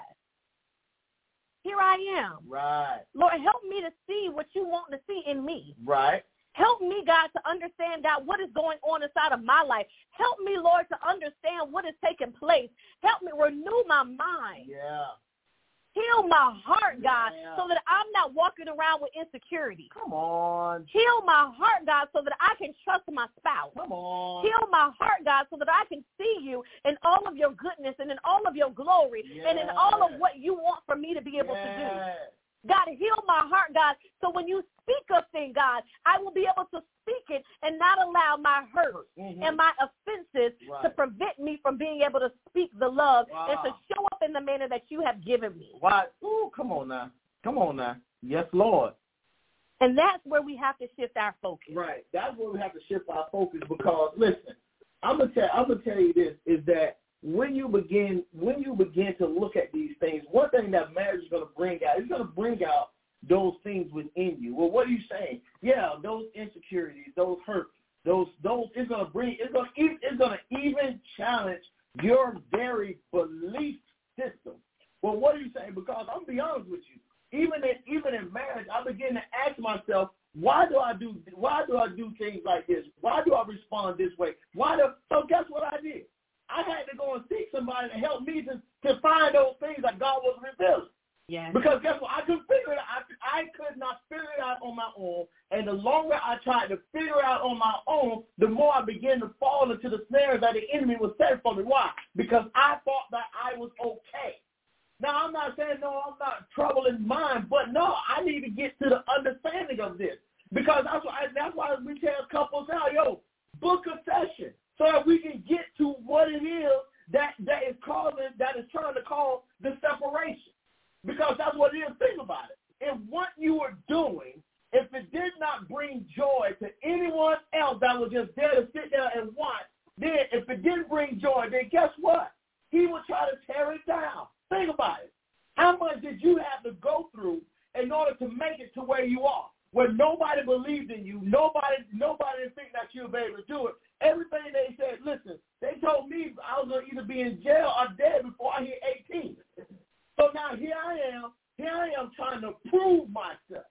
here I am. Right. Lord, help me to see what you want to see in me. Right. Help me, God, to understand, God, what is going on inside of my life. Help me, Lord, to understand what is taking place. Help me renew my mind. Yeah. Heal my heart, God, Yeah. so that I'm not walking around with insecurity. Come on. Heal my heart, God, so that I can trust my spouse. Come on. Heal my heart, God, so that I can see you in all of your goodness and in all of your glory and in all of what you want for me to be able yeah. to do. God, heal my heart, God, so when you speak a thing, God, I will be able to speak it and not allow my hurt mm-hmm. and my offenses right. to prevent me from being able to speak the love wow. and to show up in the manner that you have given me. Why? Ooh, come on now. Come on now. Yes, Lord. And that's where we have to shift our focus. Right. That's where we have to shift our focus, because, listen, I'm gonna tell I'm gonna tell you this, is that when you begin when you begin to look at these things, one thing that marriage is gonna bring out, it's gonna bring out those things within you. Well, what are you saying? Yeah, those insecurities, those hurt, those those it's gonna bring it's gonna it's gonna even challenge your very belief system. Well, what are you saying? Because I'm gonna be honest with you, even in even in marriage, I begin to ask myself, why do I do why do I do things like this? Why do I respond this way? Why do so guess what I did? I had to go and seek somebody to help me to, to find those things that God was revealing. Yeah. Because guess what? I couldn't figure it out. I, I could not figure it out on my own. And the longer I tried to figure it out on my own, the more I began to fall into the snares that the enemy was setting for me. Why? Because I thought that I was okay. Now, I'm not saying, no, I'm not trouble in mind, but no, I need to get to the understanding of this. Because that's why, that's why we tell couples now, yo, book a session so that we can get to what it is that, that is causing, that is trying to cause the separation. Because that's what it is. Think about it. If what you were doing, if it did not bring joy to anyone else that was just there to sit there and watch, then if it didn't bring joy, then guess what? He would try to tear it down. Think about it. How much did you have to go through in order to make it to where you are, where nobody believed in you, nobody nobody didn't think that you would be able to do it? Everything they said, listen, they told me I was going to either be in jail or dead before I hit eighteen. So now here I am, here I am trying to prove myself.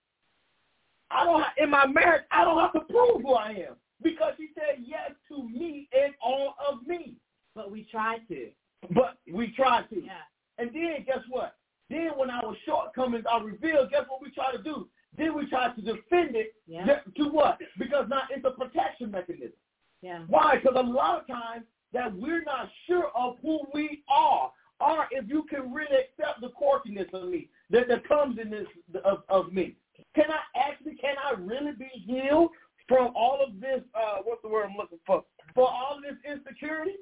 I don't have, in my marriage, I don't have to prove who I am, because he said yes to me and all of me. But we tried to. But we tried to. Yeah. And then guess what? Then when our shortcomings are revealed, guess what we try to do? Then we try to defend it. Yeah. To what? Because now it's a protection mechanism. Yeah. Why? Because a lot of times that we're not sure of who we are, or if you can really accept the quirkiness of me that, that comes in this of, of me. Can I actually, can I really be healed from all of this, uh, what's the word I'm looking for, for all of this insecurity?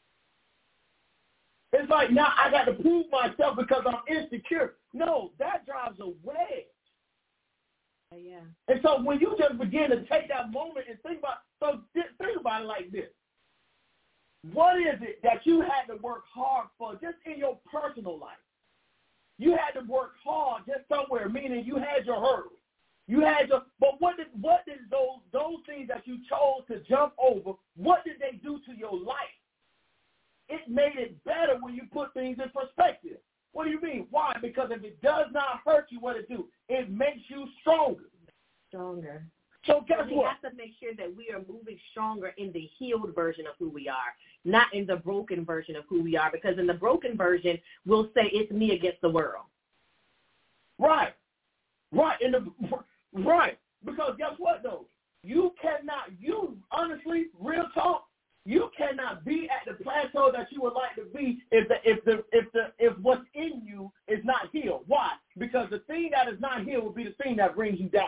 It's like now I got to prove myself because I'm insecure. No, that drives a wedge. Uh, yeah. And so when you just begin to take that moment and think about, so think about it like this. What is it that you had to work hard for just in your personal life? You had to work hard just somewhere, meaning you had your hurdles. You had your, but what did what did those those things that you chose to jump over, what did they do to your life? It made it better when you put things in perspective. What do you mean? Why? Because if it does not hurt you, what it do? It makes you stronger. Stronger. So guess we what? have to make sure that we are moving stronger in the healed version of who we are, not in the broken version of who we are, because in the broken version, we'll say it's me against the world. Right. Right. In the right. Because guess what, though? You cannot, you honestly, real talk, you cannot be at the plateau that you would like to be if the if the if the if what's in you is not healed. Why? Because the thing that is not healed will be the thing that brings you down.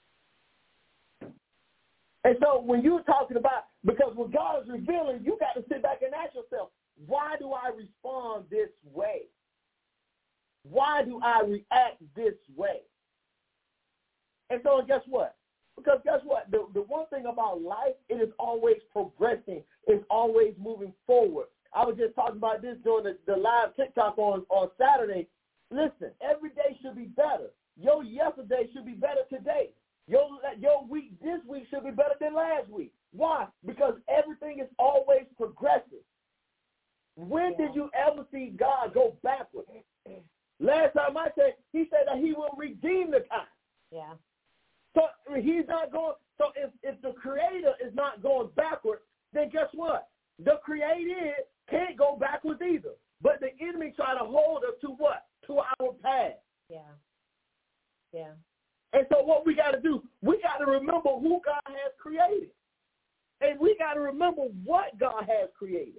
And so when you're talking about, because when God is revealing, you got to sit back and ask yourself, why do I respond this way? Why do I react this way? And so guess what? Because guess what? The, the one thing about life, it is always progressing. It's always moving forward. I was just talking about this during the, the live TikTok on, on Saturday. Listen, every day should be better. Your yesterday should be better today. Your, your week this week should be better than last week. Why? Because everything is always progressive. When yeah. did you ever see God go backwards? Last time I said, he said that he will redeem the time. Yeah. So he's not going. So if, if the Creator is not going backwards, then guess what? The created can't go backwards either. But the enemy try to hold us to what? To our past. Yeah. Yeah. And so what we got to do, we got to remember who God has created. And we got to remember what God has created.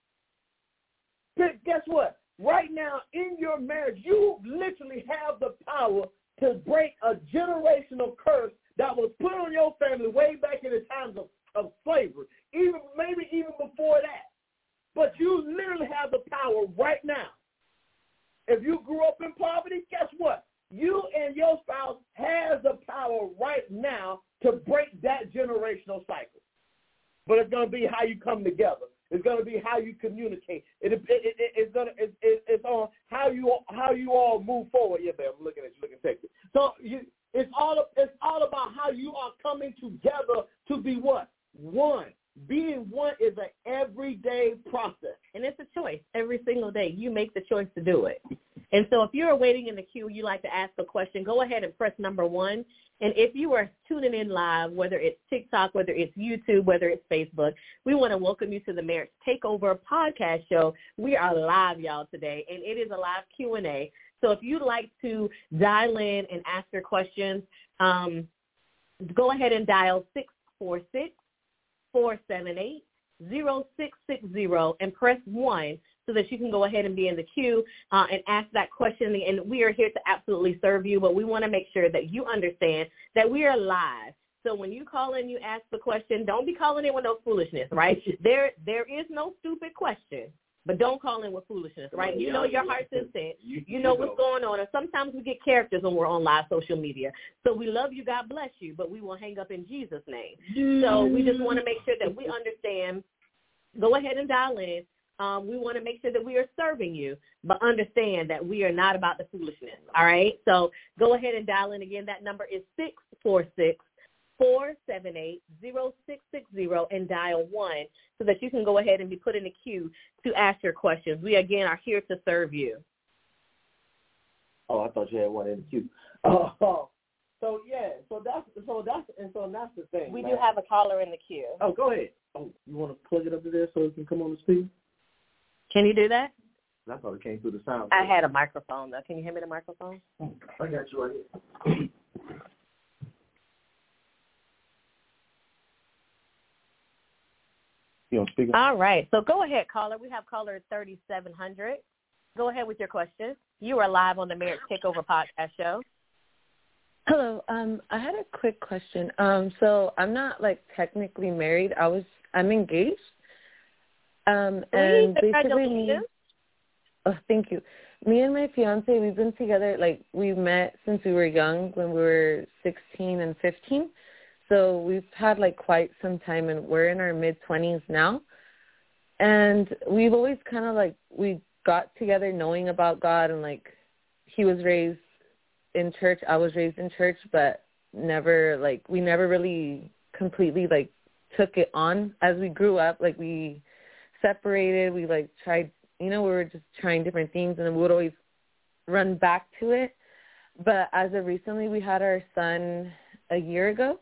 Guess what? Right now in your marriage, you literally have the power to break a generational curse that was put on your family way back in the times of, of slavery, even maybe even before that. But you literally have the power right now. If you grew up in poverty, guess what? You and your spouse has the power right now to break that generational cycle. But it's going to be how you come together. It's going to be how you communicate. It, it, it, it, it's going to it, it, it's on how you how you all move forward. Yeah, babe, I'm looking at you, looking sexy. So you, it's all it's all about how you are coming together to be what? One. Being one is an everyday process. And it's a choice every single day. You make the choice to do it. And so if you're waiting in the queue, you like to ask a question, go ahead and press number one. And if you are tuning in live, whether it's TikTok, whether it's YouTube, whether it's Facebook, we want to welcome you to the Marriage Takeover podcast show. We are live, y'all, today, and it is a live Q and A. So if you'd like to dial in and ask your questions, um, go ahead and dial six four six, four seven eight, zero six six zero and press one so that you can go ahead and be in the queue uh, and ask that question. And we are here to absolutely serve you, but we want to make sure that you understand that we are live. So when you call in, you ask the question, don't be calling in with no foolishness, right? There, There is no stupid question, but don't call in with foolishness, right? You know your heart's intent. You know what's going on. And sometimes we get characters when we're on live social media. So we love you, God bless you, but we will hang up in Jesus' name. So we just want to make sure that we understand. Go ahead and dial in. Um, we want to make sure that we are serving you, but understand that we are not about the foolishness, all right? So go ahead and dial in again. That number is six four six, four seven eight, zero six six zero and dial one so that you can go ahead and be put in the queue to ask your questions. We, again, are here to serve you. Oh, I thought you had one in the queue. Oh, so, yeah, so that's so that's and so that's the thing. We man. do have a caller in the queue. Oh, go ahead. Oh, you want to plug it up to there so it can come on the speaker? Can you do that? I thought it came through the sound. I had a microphone, though. Can you hear me the microphone? Oh, I got you right here. You on speaker? All right. So go ahead, caller. We have caller thirty-seven hundred. Go ahead with your question. You are live on the Marriage Takeover podcast show. Hello. Um, I had a quick question. Um, so I'm not like technically married. I was. I'm engaged. Um, and basically, me, oh, thank you. Me and my fiance, we've been together. Like we met since we were young, when we were sixteen and fifteen. So we've had like quite some time, and we're in our mid twenties now. And we've always kind of like we got together knowing about God, and like he was raised in church, I was raised in church, but never like we never really completely like took it on as we grew up. Like we separated, we like tried, you know, we were just trying different things, and then we would always run back to it. But as of recently, we had our son a year ago,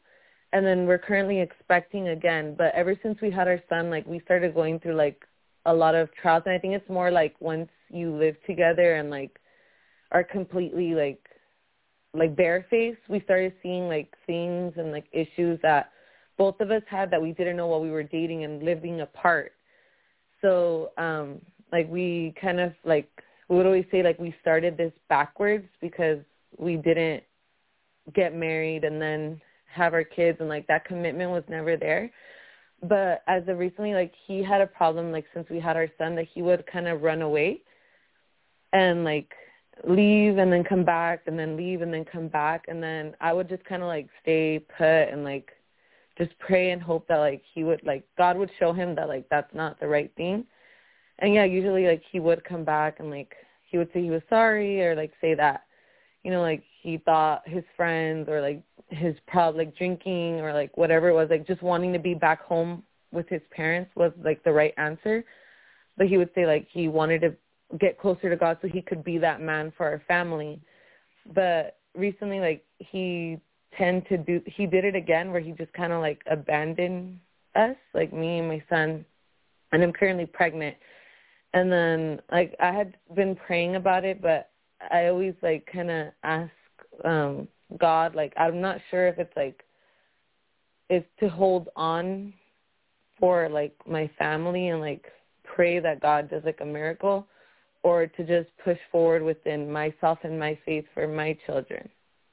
and then we're currently expecting again. But ever since we had our son, like, we started going through, like, a lot of trials. And I think it's more like once you live together and, like, are completely, like, like barefaced, we started seeing, like, things and, like, issues that both of us had that we didn't know while we were dating and living apart. So, um, like, we kind of, like, we would always say, like, we started this backwards because we didn't get married and then have our kids, and, like, that commitment was never there. But as of recently, like, he had a problem, like, since we had our son, that he would kind of run away and, like, leave and then come back and then leave and then come back. And then I would just kind of, like, stay put and, like, just pray and hope that, like, he would, like, God would show him that, like, that's not the right thing. And, yeah, usually, like, he would come back and, like, he would say he was sorry or, like, say that, you know, like, he thought his friends or, like, his prob, like, drinking or, like, whatever it was, like, just wanting to be back home with his parents was, like, the right answer. But he would say, like, he wanted to get closer to God so he could be that man for our family. But recently, like, he tend to do, he did it again where he just kind of, like, abandoned us, like, me and my son, and I'm currently pregnant. And then, like, I had been praying about it, but I always, like, kind of ask um, God, like, I'm not sure if it's, like, is to hold on for, like, my family and, like, pray that God does, like, a miracle, or to just push forward within myself and my faith for my children.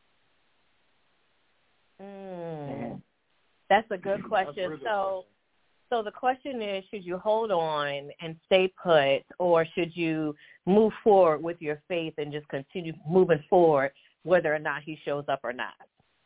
Mm. That's a good question. Really so, question. so the question is, should you hold on and stay put, or should you move forward with your faith and just continue moving forward, whether or not he shows up or not?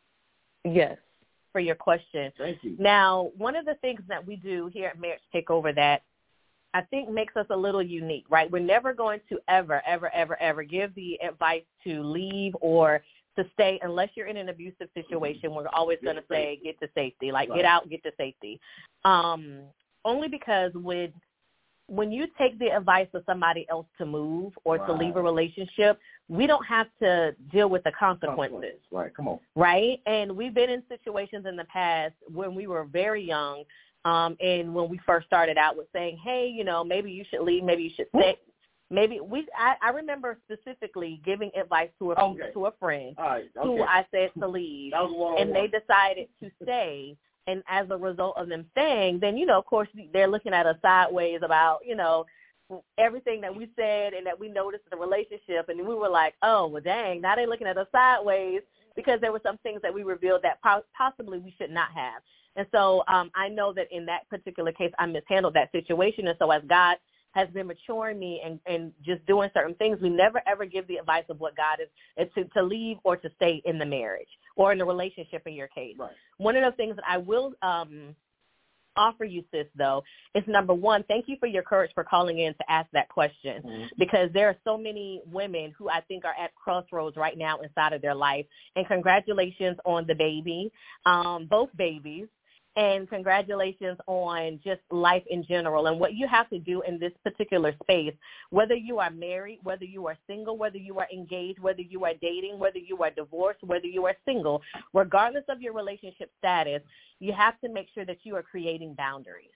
Yes. For your question. Thank you. Now, one of the things that we do here at Marriage Takeover that I think makes us a little unique, right? We're never going to ever, ever, ever, ever give the advice to leave or to stay unless you're in an abusive situation. We're always going to say get to safety, like right. Get out, get to safety. Um, only because when when you take the advice of somebody else to move or right. to leave a relationship, we don't have to deal with the consequences. Right, come on. Right? And we've been in situations in the past when we were very young, um, and when we first started out with saying, hey, you know, maybe you should leave, maybe you should stay. Maybe we. I, I remember specifically giving advice to a okay. to a friend right. okay. who I said to leave, and they decided to stay. And as a result of them staying, then you know, of course, they're looking at us sideways about you know everything that we said and that we noticed in the relationship, and we were like, oh, well, dang, now they're looking at us sideways because there were some things that we revealed that po- possibly we should not have. And so um, I know that in that particular case, I mishandled that situation, and so as God has been maturing me and, and just doing certain things, we never, ever give the advice of what God is, is to, to leave or to stay in the marriage or in the relationship in your case. Right. One of the things that I will um, offer you, sis, though, is number one, thank you for your courage for calling in to ask that question mm-hmm. because there are so many women who I think are at crossroads right now inside of their life. And congratulations on the baby, um, both babies. And congratulations on just life in general and what you have to do in this particular space, whether you are married, whether you are single, whether you are engaged, whether you are dating, whether you are divorced, whether you are single, regardless of your relationship status, you have to make sure that you are creating boundaries,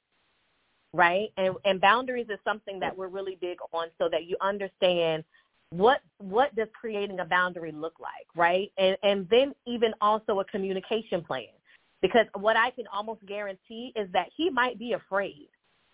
right? And, and boundaries is something that we're really big on so that you understand what what does creating a boundary look like, right? And, and then even also a communication plan. Because what I can almost guarantee is that he might be afraid.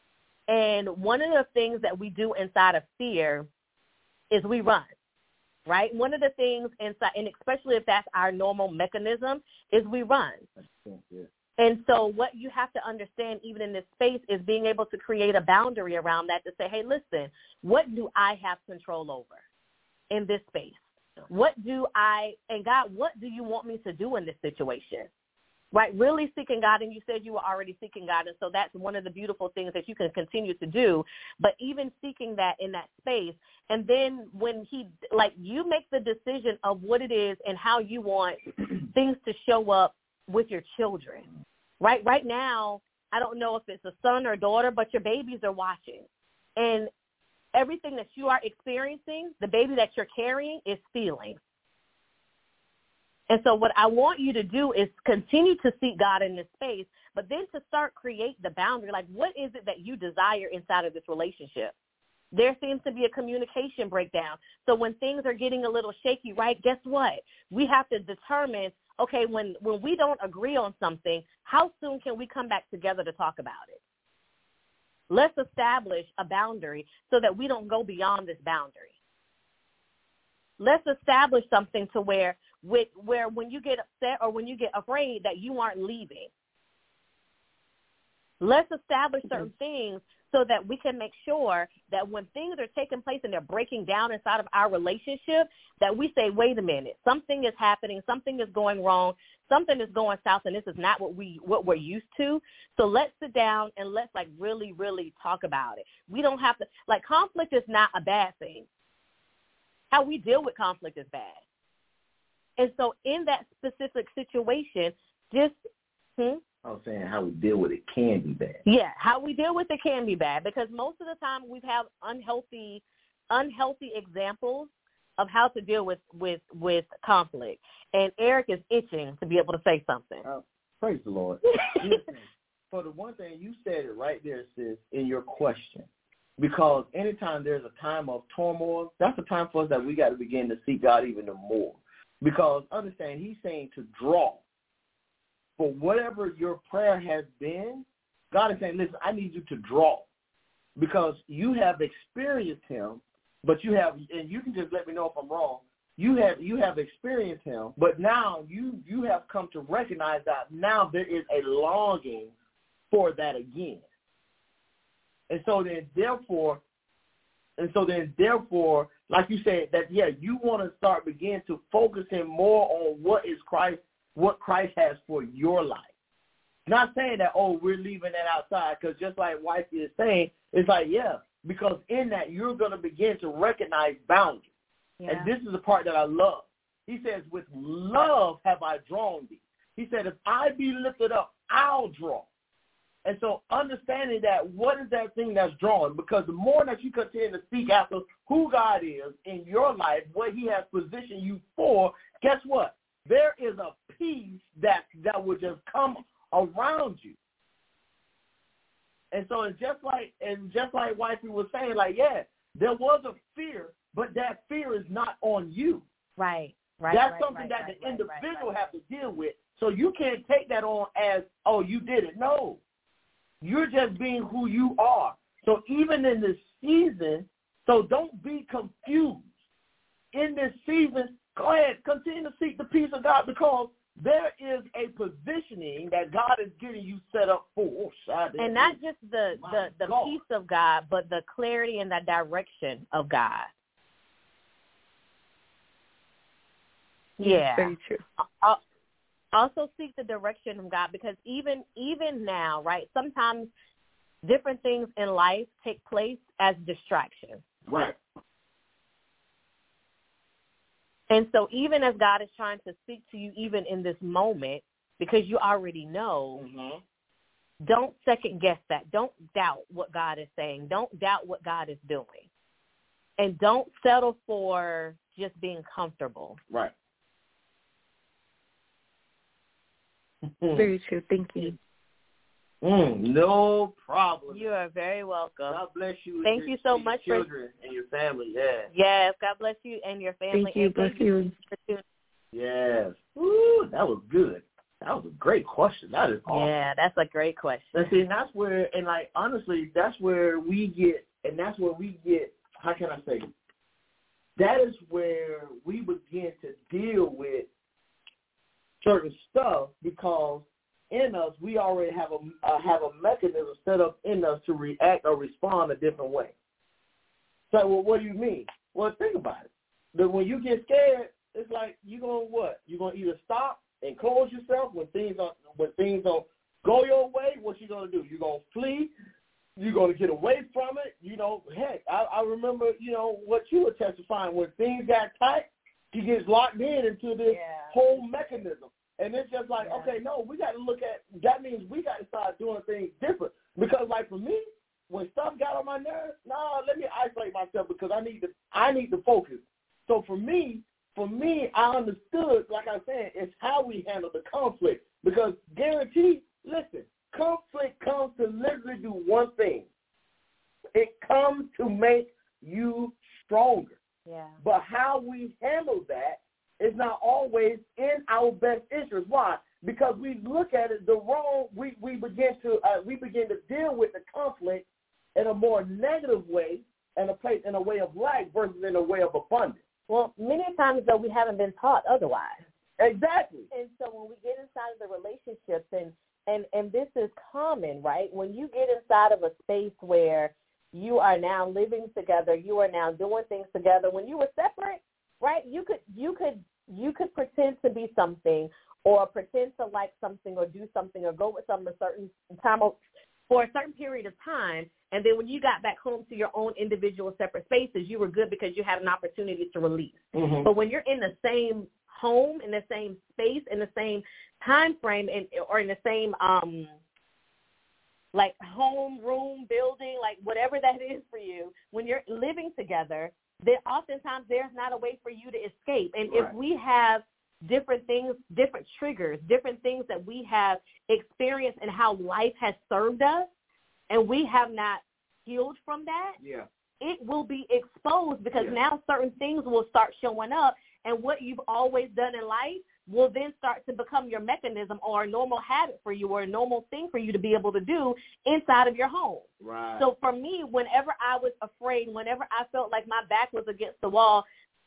And one of the things that we do inside of fear is we run, right? One of the things inside, and especially if that's our normal mechanism, is we run. Yeah. And so what you have to understand even in this space is being able to create a boundary around that to say, hey, listen, what do I have control over in this space? What do I, and God, what do you want me to do in this situation? Right, really seeking God, and you said you were already seeking God, and so that's one of the beautiful things that you can continue to do, but even seeking that in that space, and then when he, like, you make the decision of what it is and how you want things to show up with your children, right? Right now, I don't know if it's a son or daughter, but your babies are watching, and everything that you are experiencing, the baby that you're carrying is feeling. And so what I want you to do is continue to seek God in this space, but then to start create the boundary. Like, what is it that you desire inside of this relationship? There seems to be a communication breakdown. So when things are getting a little shaky, right, guess what? We have to determine, okay, when, when we don't agree on something, how soon can we come back together to talk about it? Let's establish a boundary so that we don't go beyond this boundary. Let's establish something to where, with, where when you get upset or when you get afraid that you aren't leaving. Let's establish certain things so that we can make sure that when things are taking place and they're breaking down inside of our relationship, that we say, wait a minute, something is happening, something is going wrong, something is going south, and this is not what, we, what we're used to. So let's sit down and let's, like, really, really talk about it. We don't have to, like, conflict is not a bad thing. How we deal with conflict is bad. And so in that specific situation, just, hmm? I was saying how we deal with it can be bad. Yeah, how we deal with it can be bad because most of the time we have unhealthy, unhealthy examples of how to deal with, with, with conflict. And Eric is itching to be able to say something. Uh, praise the Lord. Listen, for the one thing, you said it right there, sis, in your question. Because anytime there's a time of turmoil, that's a time for us that we got to begin to seek God even more. Because understand, he's saying to draw. For whatever your prayer has been, God is saying, listen, I need you to draw. Because you have experienced him, but you have, and you can just let me know if I'm wrong, you have you have experienced him, but now you, you have come to recognize that now there is a longing for that again. And so then, therefore, and so then, therefore, like you said, that, yeah, you want to start begin to focus in more on what is Christ, what Christ has for your life. Not saying that, oh, we're leaving that outside, because just like Wifey is saying, it's like, yeah, because in that you're going to begin to recognize boundaries. Yeah. And this is the part that I love. He says, with love have I drawn thee. He said, if I be lifted up, I'll draw. And so understanding that, what is that thing that's drawn? Because the more that you continue to seek after who God is in your life, what he has positioned you for, guess what? There is a peace that, that will just come around you. And so it's just like, and just like Wifey was saying, like, yeah, there was a fear, but that fear is not on you. Right, right. That's right, something right, that right, the right, individual right, right. have to deal with. So you can't take that on as, oh, you did it. No. You're just being who you are. So even in this season, so don't be confused. In this season, go ahead, continue to seek the peace of God, because there is a positioning that God is getting you set up for. Oh, and not just the, the, the peace of God, but the clarity and the direction of God. Yeah. Very true. Uh, Also seek the direction of God, because even even now, right, sometimes different things in life take place as distractions. Right. And so even as God is trying to speak to you even in this moment, because you already know, mm-hmm. don't second guess that. Don't doubt what God is saying. Don't doubt what God is doing. And don't settle for just being comfortable. Right. Very true. Thank you. Mm, no problem. You are very welcome. God bless you. Thank your, you so your much children for and your family. Yeah. Yes. God bless you and your family. Thank you. And bless thank you. you for tuning. Yes. Ooh, that was good. That was a great question. That is awesome. Yeah, that's a great question. And see, and that's where, and like honestly, that's where we get, and that's where we get. How can I say? That is where we begin to deal with certain stuff, because in us we already have a uh, have a mechanism set up in us to react or respond a different way. So, well, what do you mean? Well, think about it. That when you get scared, it's like you're gonna what? You're gonna either stop and close yourself when things don't when things don't go your way. What you gonna do? You're gonna flee. You're gonna get away from it. You know, heck, I, I remember you know what you were testifying when things got tight. He gets locked in into this yeah. whole mechanism. And it's just like, yeah. okay, no, we got to look at, that means we got to start doing things different. Because like for me, when stuff got on my nerves, nah, let me isolate myself because I need to, I need to focus. So for me, for me, I understood, like I said, it's how we handle the conflict. Because guaranteed, listen, conflict comes to literally do one thing. It comes to make you stronger. Yeah. But how we handle that is not always in our best interest. Why? Because we look at it the wrong. We we begin to uh, we begin to deal with the conflict in a more negative way, and a place in a way of lack versus in a way of abundance. Well, many times though we haven't been taught otherwise. Exactly. And so when we get inside of the relationships, and and and this is common, right? When you get inside of a space where you are now living together, you are now doing things together. When you were separate, right? You could you could you could pretend to be something, or pretend to like something, or do something, or go with something a certain time of, for a certain period of time, and then when you got back home to your own individual separate spaces, you were good because you had an opportunity to release. Mm-hmm. But when you're in the same home, in the same space, in the same time frame, and or in the same um like home, room, building, like whatever that is for you, when you're living together, then oftentimes there's not a way for you to escape. And right. if we have different things, different triggers, different things that we have experienced and how life has served us, and we have not healed from that, yeah. it will be exposed, because yeah. now certain things will start showing up, and what you've always done in life will then start to become your mechanism, or a normal habit for you, or a normal thing for you to be able to do inside of your home. Right. So for me, whenever I was afraid, whenever I felt like my back was against the wall,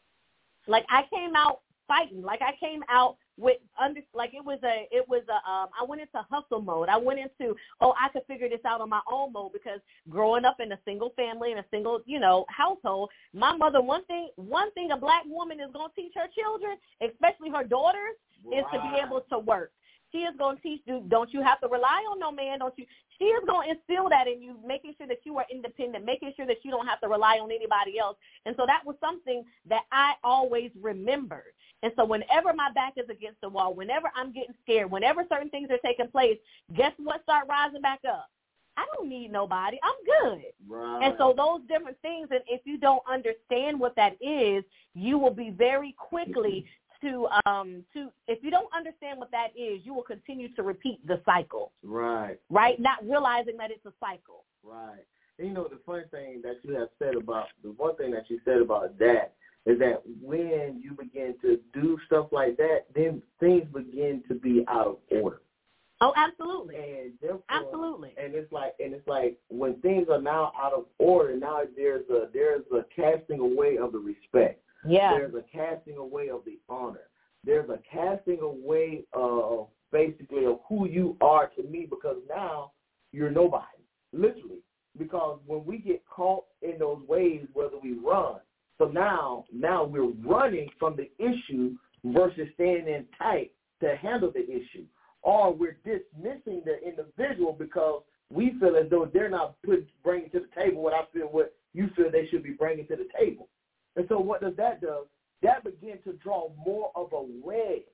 like I came out fighting, like I came out with under, like it was a, it was a, um, I went into hustle mode. I went into, oh, I could figure this out on my own mode, because growing up in a single family, in a single, you know, household, my mother, one thing, one thing a black woman is going to teach her children, especially her daughters, wow. is to be able to work. She is going to teach you, don't you have to rely on no man, don't you? She is going to instill that in you, making sure that you are independent, making sure that you don't have to rely on anybody else. And so that was something that I always remembered. And so whenever my back is against the wall, whenever I'm getting scared, whenever certain things are taking place, guess what start rising back up? I don't need nobody. I'm good. Right. And so those different things, and if you don't understand what that is, you will be very quickly to, um, to if you don't understand what that is, you will continue to repeat the cycle. Right. Right? Not realizing that it's a cycle. Right. And you know, the funny thing that you have said about, the one thing that you said about that is that when you begin to do stuff like that, then things begin to be out of order. Oh, absolutely. And therefore, absolutely. And it's like, and it's like when things are now out of order, now there's a there's a casting away of the respect. Yeah. There's a casting away of the honor. There's a casting away of basically of who you are to me, because now you're nobody, literally. Because when we get caught in those ways, whether we run, so now now we're running from the issue versus staying in tight to handle the issue. Or we're dismissing the individual because we feel as though they're not put, bringing to the table what I feel what you feel they should be bringing to the table. And so what does that do? That begins to draw more of a wedge.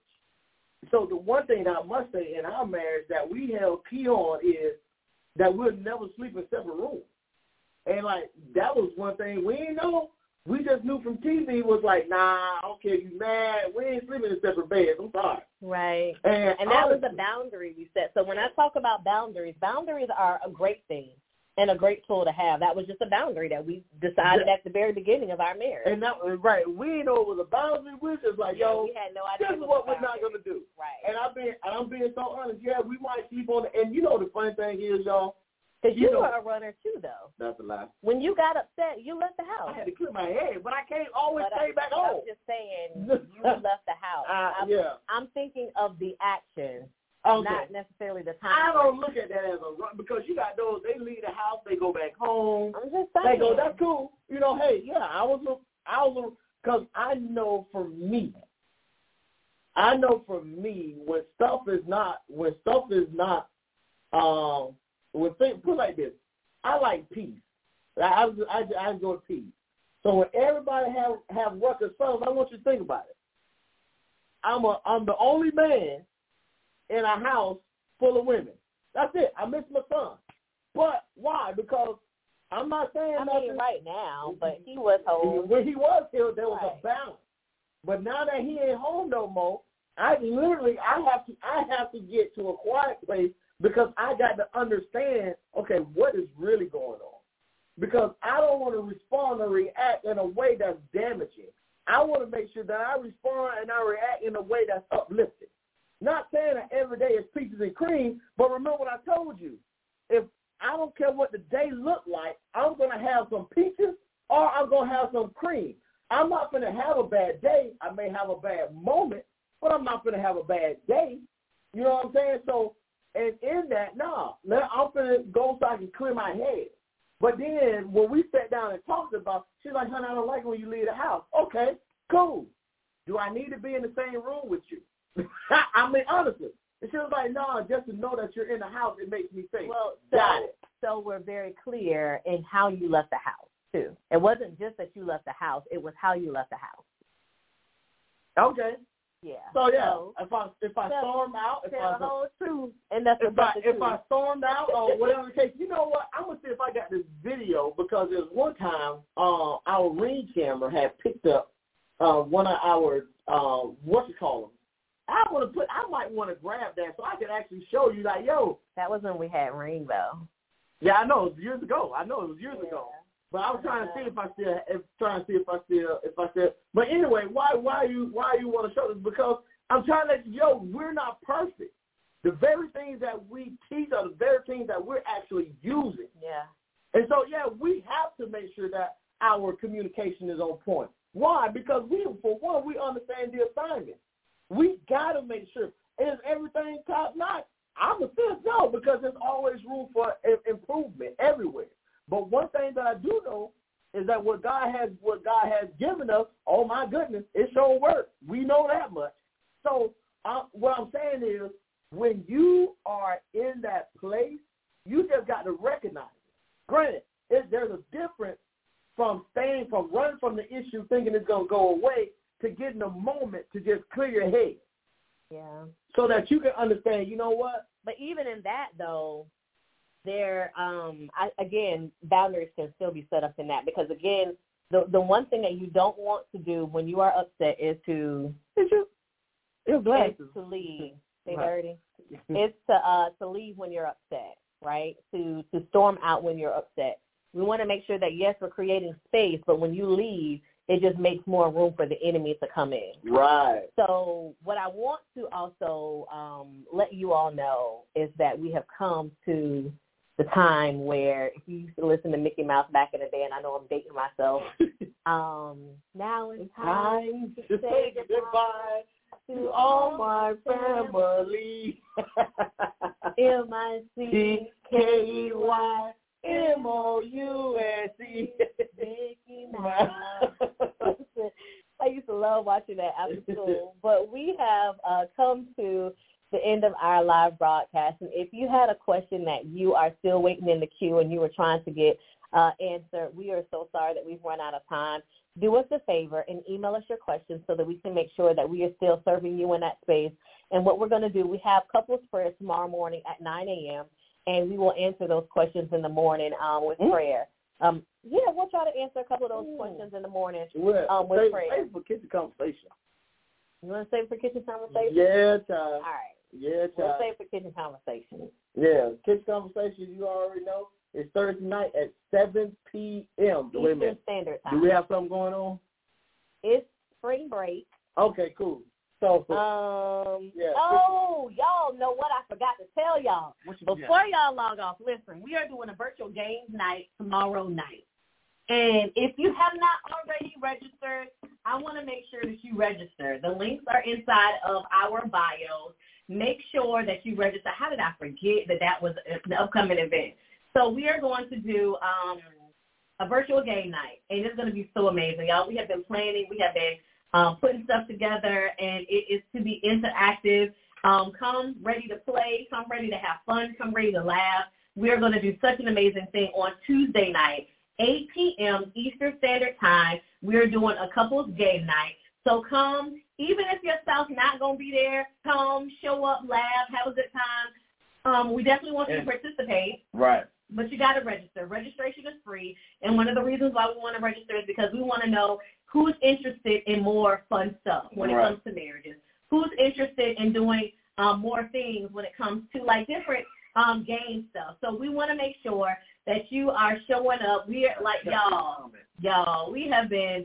So the one thing that I must say in our marriage that we held key on is that we'll never sleep in separate rooms. And, like, that was one thing we didn't know. We just knew from T V was like, nah, I don't care if you mad. We ain't sleeping in separate beds. I'm sorry. Right. And, and that was a boundary we set. So when I talk about boundaries, boundaries are a great thing and a great tool to have. That was just a boundary that we decided yeah. at the very beginning of our marriage. And that was right. We didn't know it was a boundary. We was just like, yeah, yo, we had no idea this is what we're not gonna do. Right. And I'm being, and I'm being so honest. Yeah, we might sleep on it. And you know the funny thing is, y'all. Because you, you know, were a runner too, though. That's a lie. When you got upset, you left the house. I had to clear my head, but I can't always but stay I, back home. I'm just saying, you left the house. Uh, I'm, yeah. I'm thinking of the action, okay. not necessarily the time. I don't look at that as a run because you got those. They leave the house, they go back home. I'm just saying. They go, that's cool. You know, hey, yeah, I was, I was, because I know for me, I know for me when stuff is not, when stuff is not, um, when things put like this. I like peace. I, I, I enjoy peace. So when everybody have have ruckus songs, I want you to think about it. I'm a I'm the only man in a house full of women. That's it. I miss my son. But why? Because I'm not saying I nothing. mean, right now, but he was home. When he was here, there was right. a balance. But now that he ain't home no more, I literally I have to I have to get to a quiet place because I got to understand, okay, what is really going on? Because I don't want to respond or react in a way that's damaging. I want to make sure that I respond and I react in a way that's uplifting. Not saying that every day is peaches and cream, but remember what I told you. If I don't care what the day look like, I'm going to have some peaches or I'm going to have some cream. I'm not going to have a bad day. I may have a bad moment, but I'm not going to have a bad day. You know what I'm saying? So, and in that, no, nah, I'm going to go so I can clear my head. But then when we sat down and talked about, she's like, honey, I don't like when you leave the house. Okay, cool. Do I need to be in the same room with you? I mean, honestly. And she was like, no, just to know that you're in the house, it makes me think. Well, so, got it. So we're very clear in how you left the house, too. It wasn't just that you left the house. It was how you left the house. Okay. Yeah. So, yeah, so, if I if I so, storm out, if tell I the whole truth, and that's if I if I stormed out or whatever the case, you know what? I'm gonna see if I got this video because there's one time uh, our Ring camera had picked up uh, one of our uh, what you call them. I want to put. I might want to grab that so I can actually show you like, yo. That was when we had Ring though. Yeah, I know it was years ago. I know it was years yeah. ago. But I was trying to see if I still, if trying to see if I still, if I still. But anyway, why, why you, why you want to show this? Because I'm trying to let you know we're not perfect. The very things that we teach are the very things that we're actually using. Yeah. And so, yeah, we have to make sure that our communication is on point. Why? Because we, for one, we understand the assignment. We got to make sure. Is everything top notch? I'm a sense no, because there's always room for improvement everywhere. But one thing that I do know is that what God has, what God has given us, oh my goodness, it sure works. We know that much. So uh, what I'm saying is, when you are in that place, you just got to recognize it. Granted, it, there's a difference from staying, from running from the issue, thinking it's going to go away, to getting a moment to just clear your head. Yeah. So that you can understand, you know what? But even in that, though, there, um, I, again, boundaries can still be set up in that because, again, the the one thing that you don't want to do when you are upset is to is you, your glasses. to leave. They right. dirty. It's to uh to leave when you're upset, right? To to storm out when you're upset. We want to make sure that yes, we're creating space, but when you leave, it just makes more room for the enemy to come in. Right. So what I want to also um, let you all know is that we have come to the time where if you used to listen to Mickey Mouse back in the day, and I know I'm dating myself, um, now it's time to, to say goodbye to all my family. M I C K Y M O U S E. Mickey Mouse. I used to love watching that after school. But we have uh, come to the end of our live broadcast. And if you had a question that you are still waiting in the queue and you were trying to get uh, answered, we are so sorry that we've run out of time. Do us a favor and email us your questions so that we can make sure that we are still serving you in that space. And what we're going to do, we have couples prayers tomorrow morning at nine a.m., and we will answer those questions in the morning um, with mm. prayer. Um, yeah, we'll try to answer a couple of those mm. questions in the morning well, um, with save, prayer. Save for kitchen conversation. You want to save for kitchen conversation? Yeah, child. All right. Yeah, child. We'll save for kitchen conversation. Yeah, kitchen conversation, you already know. It's Thursday night at seven p.m. Eastern Standard Time. Do we have something going on? It's spring break. Okay, cool. So, um, yeah. Oh, y'all know what I forgot to tell y'all. Before got? y'all log off, listen, we are doing a virtual games night tomorrow night. And if you have not already registered, I want to make sure that you register. The links are inside of our bios. Make sure that you register. How did I forget that that was the upcoming event? So we are going to do um, a virtual game night, and it's going to be so amazing, y'all. We have been planning. We have been um, putting stuff together, and it is to be interactive. Um, come ready to play. Come ready to have fun. Come ready to laugh. We are going to do such an amazing thing on Tuesday night, eight p.m. Eastern Standard Time. We are doing a couples game night. So come, even if your spouse's not going to be there, come, show up, laugh, have a good time. Um, we definitely want you to participate. Right. But you got to register. Registration is free. And one of the reasons why we want to register is because we want to know who's interested in more fun stuff when right. it comes to marriages? Who's interested in doing um, more things when it comes to, like, different um, game stuff? So we want to make sure that you are showing up. We are, like, y'all, y'all, we have been,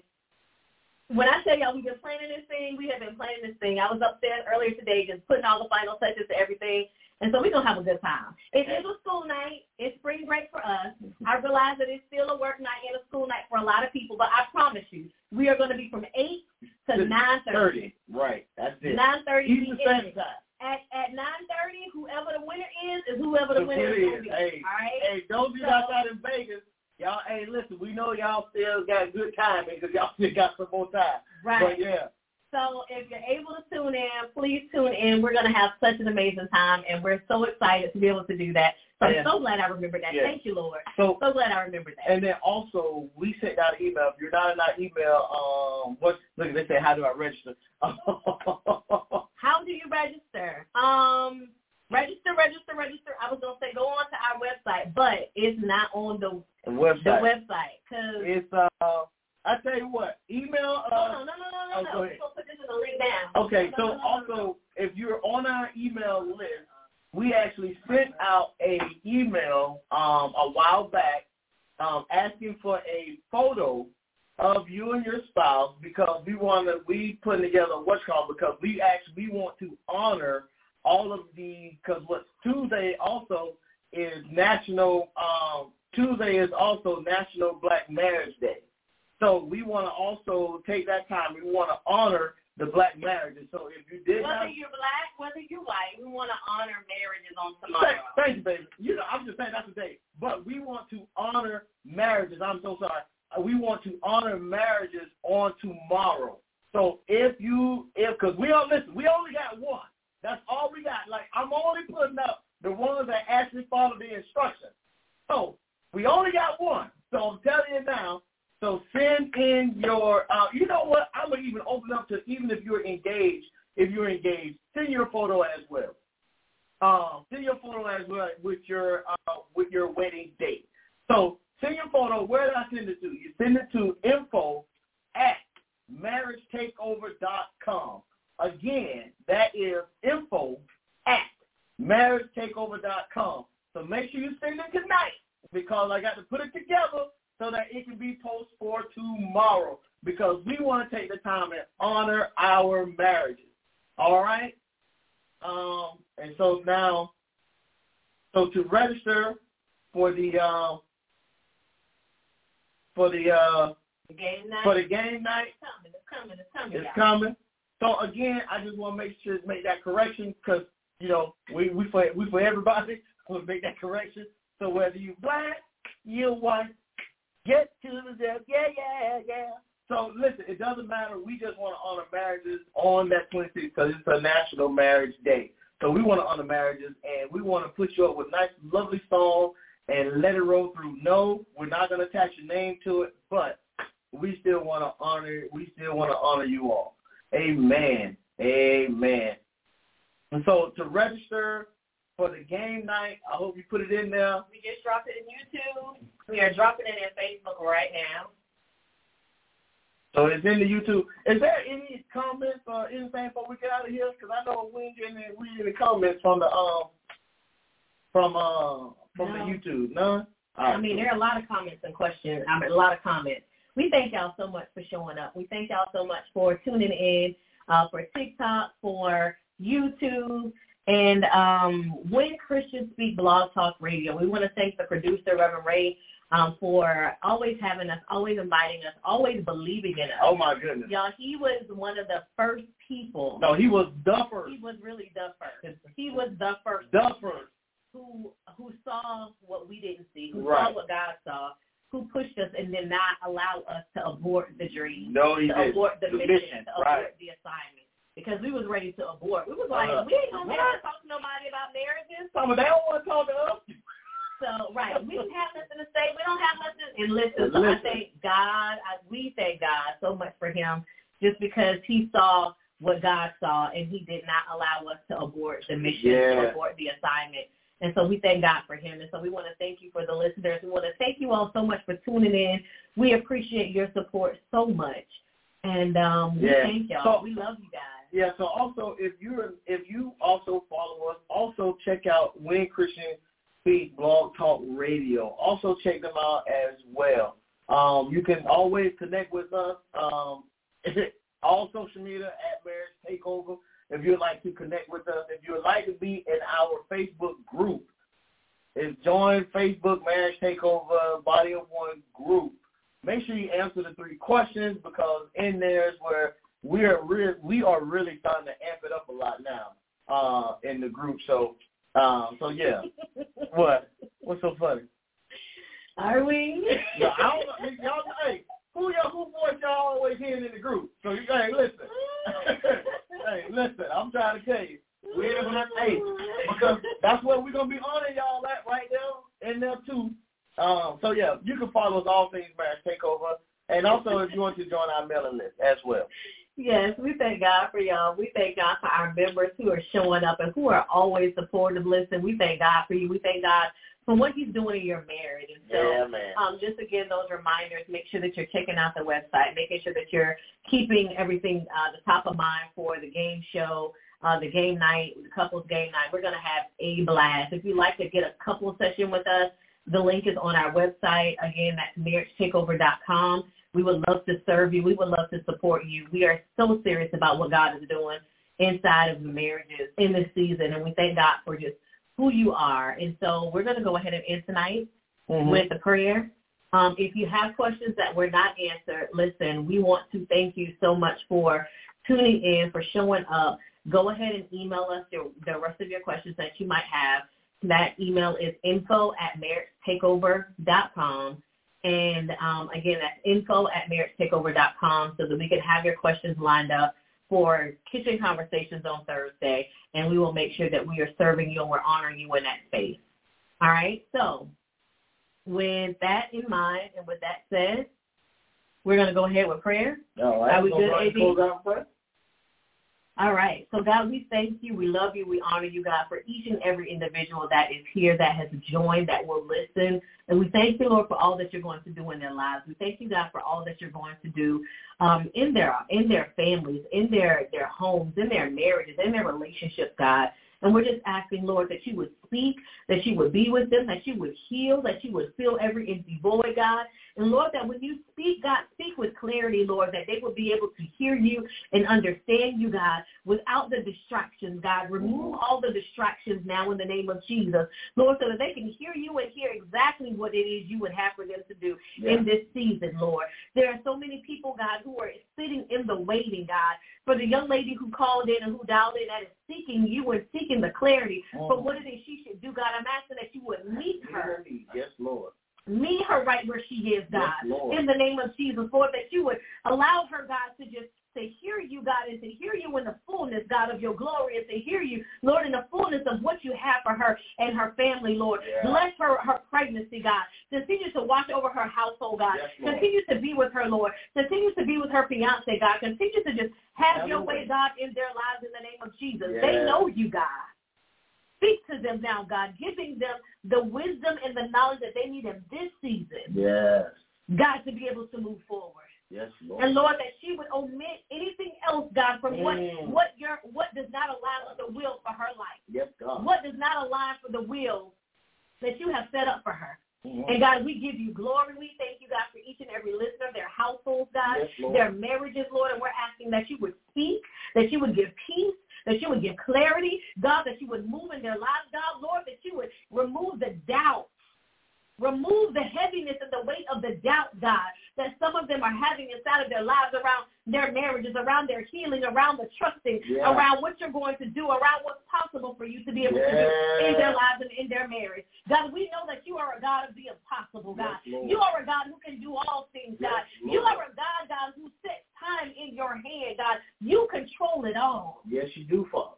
when I tell y'all we've been planning this thing, we have been planning this thing. I was upstairs earlier today just putting all the final touches to everything. And so we're going to have a good time. It is a school night. It's spring break for us. I realize that it's still a work night and a school night for a lot of people, but I promise you, we are going to be from eight to nine thirty. Right, that's it. nine thirty Eastern Standard Time. At, at nine thirty, whoever the winner is, is whoever the, the winner is going to be. Hey, all right? Hey, those of you guys out in Vegas, y'all, hey, listen, we know y'all still got good timing because y'all still got some more time. Right. But, yeah. So if you're able to tune in, please tune in. We're going to have such an amazing time, and we're so excited to be able to do that. So yeah. I'm so glad I remembered that. Yeah. Thank you, Lord. So, so glad I remembered that. And then also, we sent out an email. If you're not in our email, um, what? Look, they say, how do I register? How do you register? Um, register, register, register. I was going to say go on to our website, but it's not on the, the website. The website. Cause it's, uh, I tell you what, email. Uh, no, no, no, no, no, oh, no. go We're ahead. going to put this in the link down. Okay, no, so no, no, no, also, no, no. if you're on our email list, we actually sent out a email um, a while back um, asking for a photo of you and your spouse because we want to, we put together what's called, because we actually we want to honor all of the, because what Tuesday also is National, um, Tuesday is also National Black Marriage Day. So we want to also take that time. We want to honor the black marriages. So if you did whether not, you're black, whether you're white, we want to honor marriages on tomorrow. Thank you, baby. You know, I'm just saying that's the day. But we want to honor marriages. I'm so sorry. We want to honor marriages on tomorrow. So if you, if, because we don't listen, we only got one. That's all we got. Like, I'm only putting up the ones that actually follow the instructions. So we only got one. So I'm telling you now. So send in your, uh, you know what, I'm going to even open up to, even if you're engaged, if you're engaged, send your photo as well. Um, send your photo as well with your, uh, with your wedding date. So send your photo, where do I send it to? You send it to info at marriage takeover dot com. Again, that is info at marriage takeover dot com. So make sure you send it tonight because I got to put it together so that it can be posted for tomorrow because we want to take the time and honor our marriages. All right? Um, and so now, so to register for the uh, for the uh, the game night. for the game night, it's coming, it's coming, it's coming. It's coming. So again, I just want to make sure to make that correction because you know we we for we for everybody want to make that correction. So whether you black, you white. Get to the death, yeah, yeah, yeah. So listen, it doesn't matter. We just want to honor marriages on that twenty-sixth because it's a National Marriage Day. So we want to honor marriages, and we want to put you up with nice, lovely song and let it roll through. No, we're not going to attach your name to it, but we still want to honor. We still want to honor you all. Amen. Amen. And so to register for the game night, I hope you put it in there. We just dropped it in YouTube. We are dropping it in Facebook right now. So it's in the YouTube. Is there any comments or anything before we get out of here? Because I know we ain't getting we any comments from the um from uh from no. the YouTube. None. Right, I mean, cool. There are a lot of comments and questions. I mean, a lot of comments. We thank y'all so much for showing up. We thank y'all so much for tuning in, uh, for TikTok, for YouTube. And um, When Christians Speak Blog Talk Radio, we want to thank the producer, Reverend Ray, um, for always having us, always inviting us, always believing in us. Oh, my goodness. Y'all, he was one of the first people. No, he was the first. He was really the first. He was the first. The first. Who, who saw what we didn't see, who right. saw what God saw, who pushed us and did not allow us to abort the dream, no, he to did. abort the, the mission, mission, to right. abort the assignment. Because we was ready to abort. We was like, uh, we ain't going to have to talk to nobody about marriages. Some of they don't want to talk to us. So, right, we didn't have nothing to say. We don't have nothing. And listen, so I thank God. I, we thank God so much for him just because he saw what God saw, and he did not allow us to abort the mission, yeah. to abort the assignment. And so we thank God for him. And so we want to thank you for the listeners. We want to thank you all so much for tuning in. We appreciate your support so much. And um, we yeah. thank y'all. So, we love you guys. Yeah, so also, if you're if you also follow us, also check out When Christians Speak Blog Talk Radio. Also check them out as well. Um, you can always connect with us. Um, all social media at Marriage Takeover. If you'd like to connect with us, if you would like to be in our Facebook group, it's join Facebook Marriage Takeover Body of One group. Make sure you answer the three questions, because in there is where we are re- we are really starting to amp it up a lot now uh, in the group. So, um, so yeah. What? What's so funny? Are we? No, I don't know. Y'all, hey, who y'all, who voice y'all always hearing in the group? So you, hey, listen. Hey, listen. I'm trying to tell you, we ain't gonna, hey, because that's where we're gonna be honoring y'all at right there in there too. Um, so yeah, you can follow us all things Marriage Takeover, and also if you want to join our mailing list as well. Yes, we thank God for y'all. We thank God for our members who are showing up and who are always supportive. Listen, we thank God for you. We thank God for what he's doing in your marriage. And so yeah, man. um, just again, those reminders, make sure that you're checking out the website, making sure that you're keeping everything uh, the top of mind for the game show, uh, the game night, the couples game night. We're going to have a blast. If you'd like to get a couple session with us, the link is on our website. Again, that's marriage takeover dot com. We would love to serve you. We would love to support you. We are so serious about what God is doing inside of the marriages in this season, and we thank God for just who you are. And so we're going to go ahead and end tonight mm-hmm. with a prayer. Um, if you have questions that were not answered, listen, we want to thank you so much for tuning in, for showing up. Go ahead and email us your, the rest of your questions that you might have. That email is info at marriage takeover dot com. And, um, again, that's info at marriage takeover dot com so that we can have your questions lined up for Kitchen Conversations on Thursday, and we will make sure that we are serving you and we're honoring you in that space. All right? So with that in mind and with that said, we're going to go ahead with prayer. All right. Are we good, A B? All right. So, God, we thank you. We love you. We honor you, God, for each and every individual that is here, that has joined, that will listen. And we thank you, Lord, for all that you're going to do in their lives. We thank you, God, for all that you're going to do um, in their in their families, in their, their homes, in their marriages, in their relationships, God. And we're just asking, Lord, that you would speak, that you would be with them, that you would heal, that you would fill every empty void, God. And, Lord, that when you speak, God, speak with clarity, Lord, that they will be able to hear you and understand you, God, without the distractions, God. Remove all the distractions now in the name of Jesus, Lord, so that they can hear you and hear exactly what it is you would have for them to do yeah. in this season, Lord. There are so many people, God, who are sitting in the waiting, God, for the young lady who called in and who dialed in that is seeking you and seeking the clarity mm. for what it is she should do, God. I'm asking that you would meet her. Yes, Lord. Meet her right where she is, God, yes, in the name of Jesus, Lord, that you would allow her, God, to just to hear you, God, and to hear you in the fullness, God, of your glory, and to hear you, Lord, in the fullness of what you have for her and her family, Lord. Yeah. Bless her, her pregnancy, God. Continue to watch over her household, God. Yes, Continue to be with her, Lord. Continue to be with her fiance, God. Continue to just have Hallelujah. Your way, God, in their lives in the name of Jesus. Yes. They know you, God. Speak to them now, God, giving them the wisdom and the knowledge that they need in this season. Yes. God, to be able to move forward. Yes, Lord. And Lord, that she would omit anything else, God, from mm. what what your what does not align with the will for her life. Yes, God. What does not align for the will that you have set up for her. Mm-hmm. And God, we give you glory. We thank you, God, for each and every listener, their households, God, yes, their marriages, Lord, and we're asking that you would speak, that you would give peace, that you would give clarity, God, that you would move in their lives, God, Lord, that you would remove the doubt. Remove the heaviness and the weight of the doubt, God, that some of them are having inside of their lives around their marriages, around their healing, around the trusting, yeah. around what you're going to do, around what's possible for you to be able yeah. to do in their lives and in their marriage. God, we know that you are a God of the impossible, God. Yes, you are a God who can do all things, God. Yes, you are a God, God, who sets time in your hand, God. You control it all. Yes, you do, Father.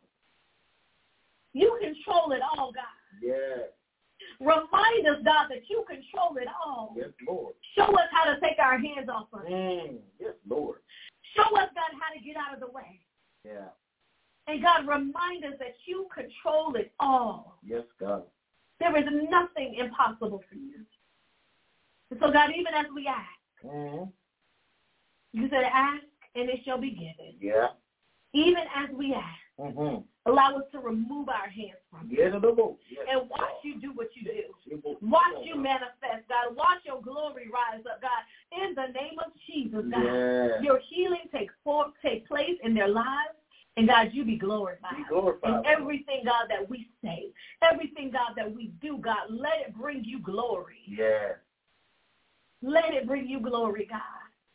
You control it all, God. Yes. Remind us, God, that you control it all. Yes, Lord. Show us how to take our hands off of it. Mm, yes, Lord. Show us, God, how to get out of the way. Yeah. And, God, remind us that you control it all. Yes, God. There is nothing impossible for you. And so, God, even as we ask, mm-hmm. you said ask and it shall be given. Yeah. Even as we ask, mm-hmm. allow us to remove our hands from it. Yes, yes, and watch Lord. you do what you do. Watch you manifest, God. Watch your glory rise up, God. In the name of Jesus, God. Yeah. Your healing take forth, take place in their lives. And, God, you be glorified. Be glorified. And everything, God, that we say, everything, God, that we do, God, let it bring you glory. Yeah. Let it bring you glory, God.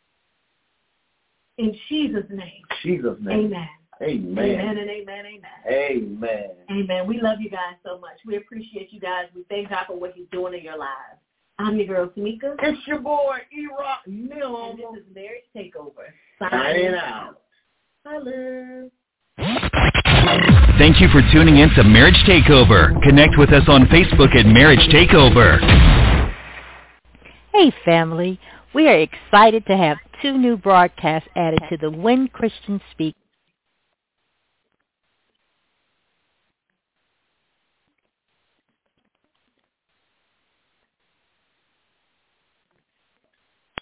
In Jesus' name. Jesus' name. Amen. Amen. Amen and amen, amen. Amen. Amen. We love you guys so much. We appreciate you guys. We thank God for what he's doing in your lives. I'm your girl, Tamika. It's your boy, E-Rock Mill. And this is Marriage Takeover. Signing out. Hello. Thank you for tuning in to Marriage Takeover. Connect with us on Facebook at Marriage Takeover. Hey, family. We are excited to have two new broadcasts added to the When Christians Speak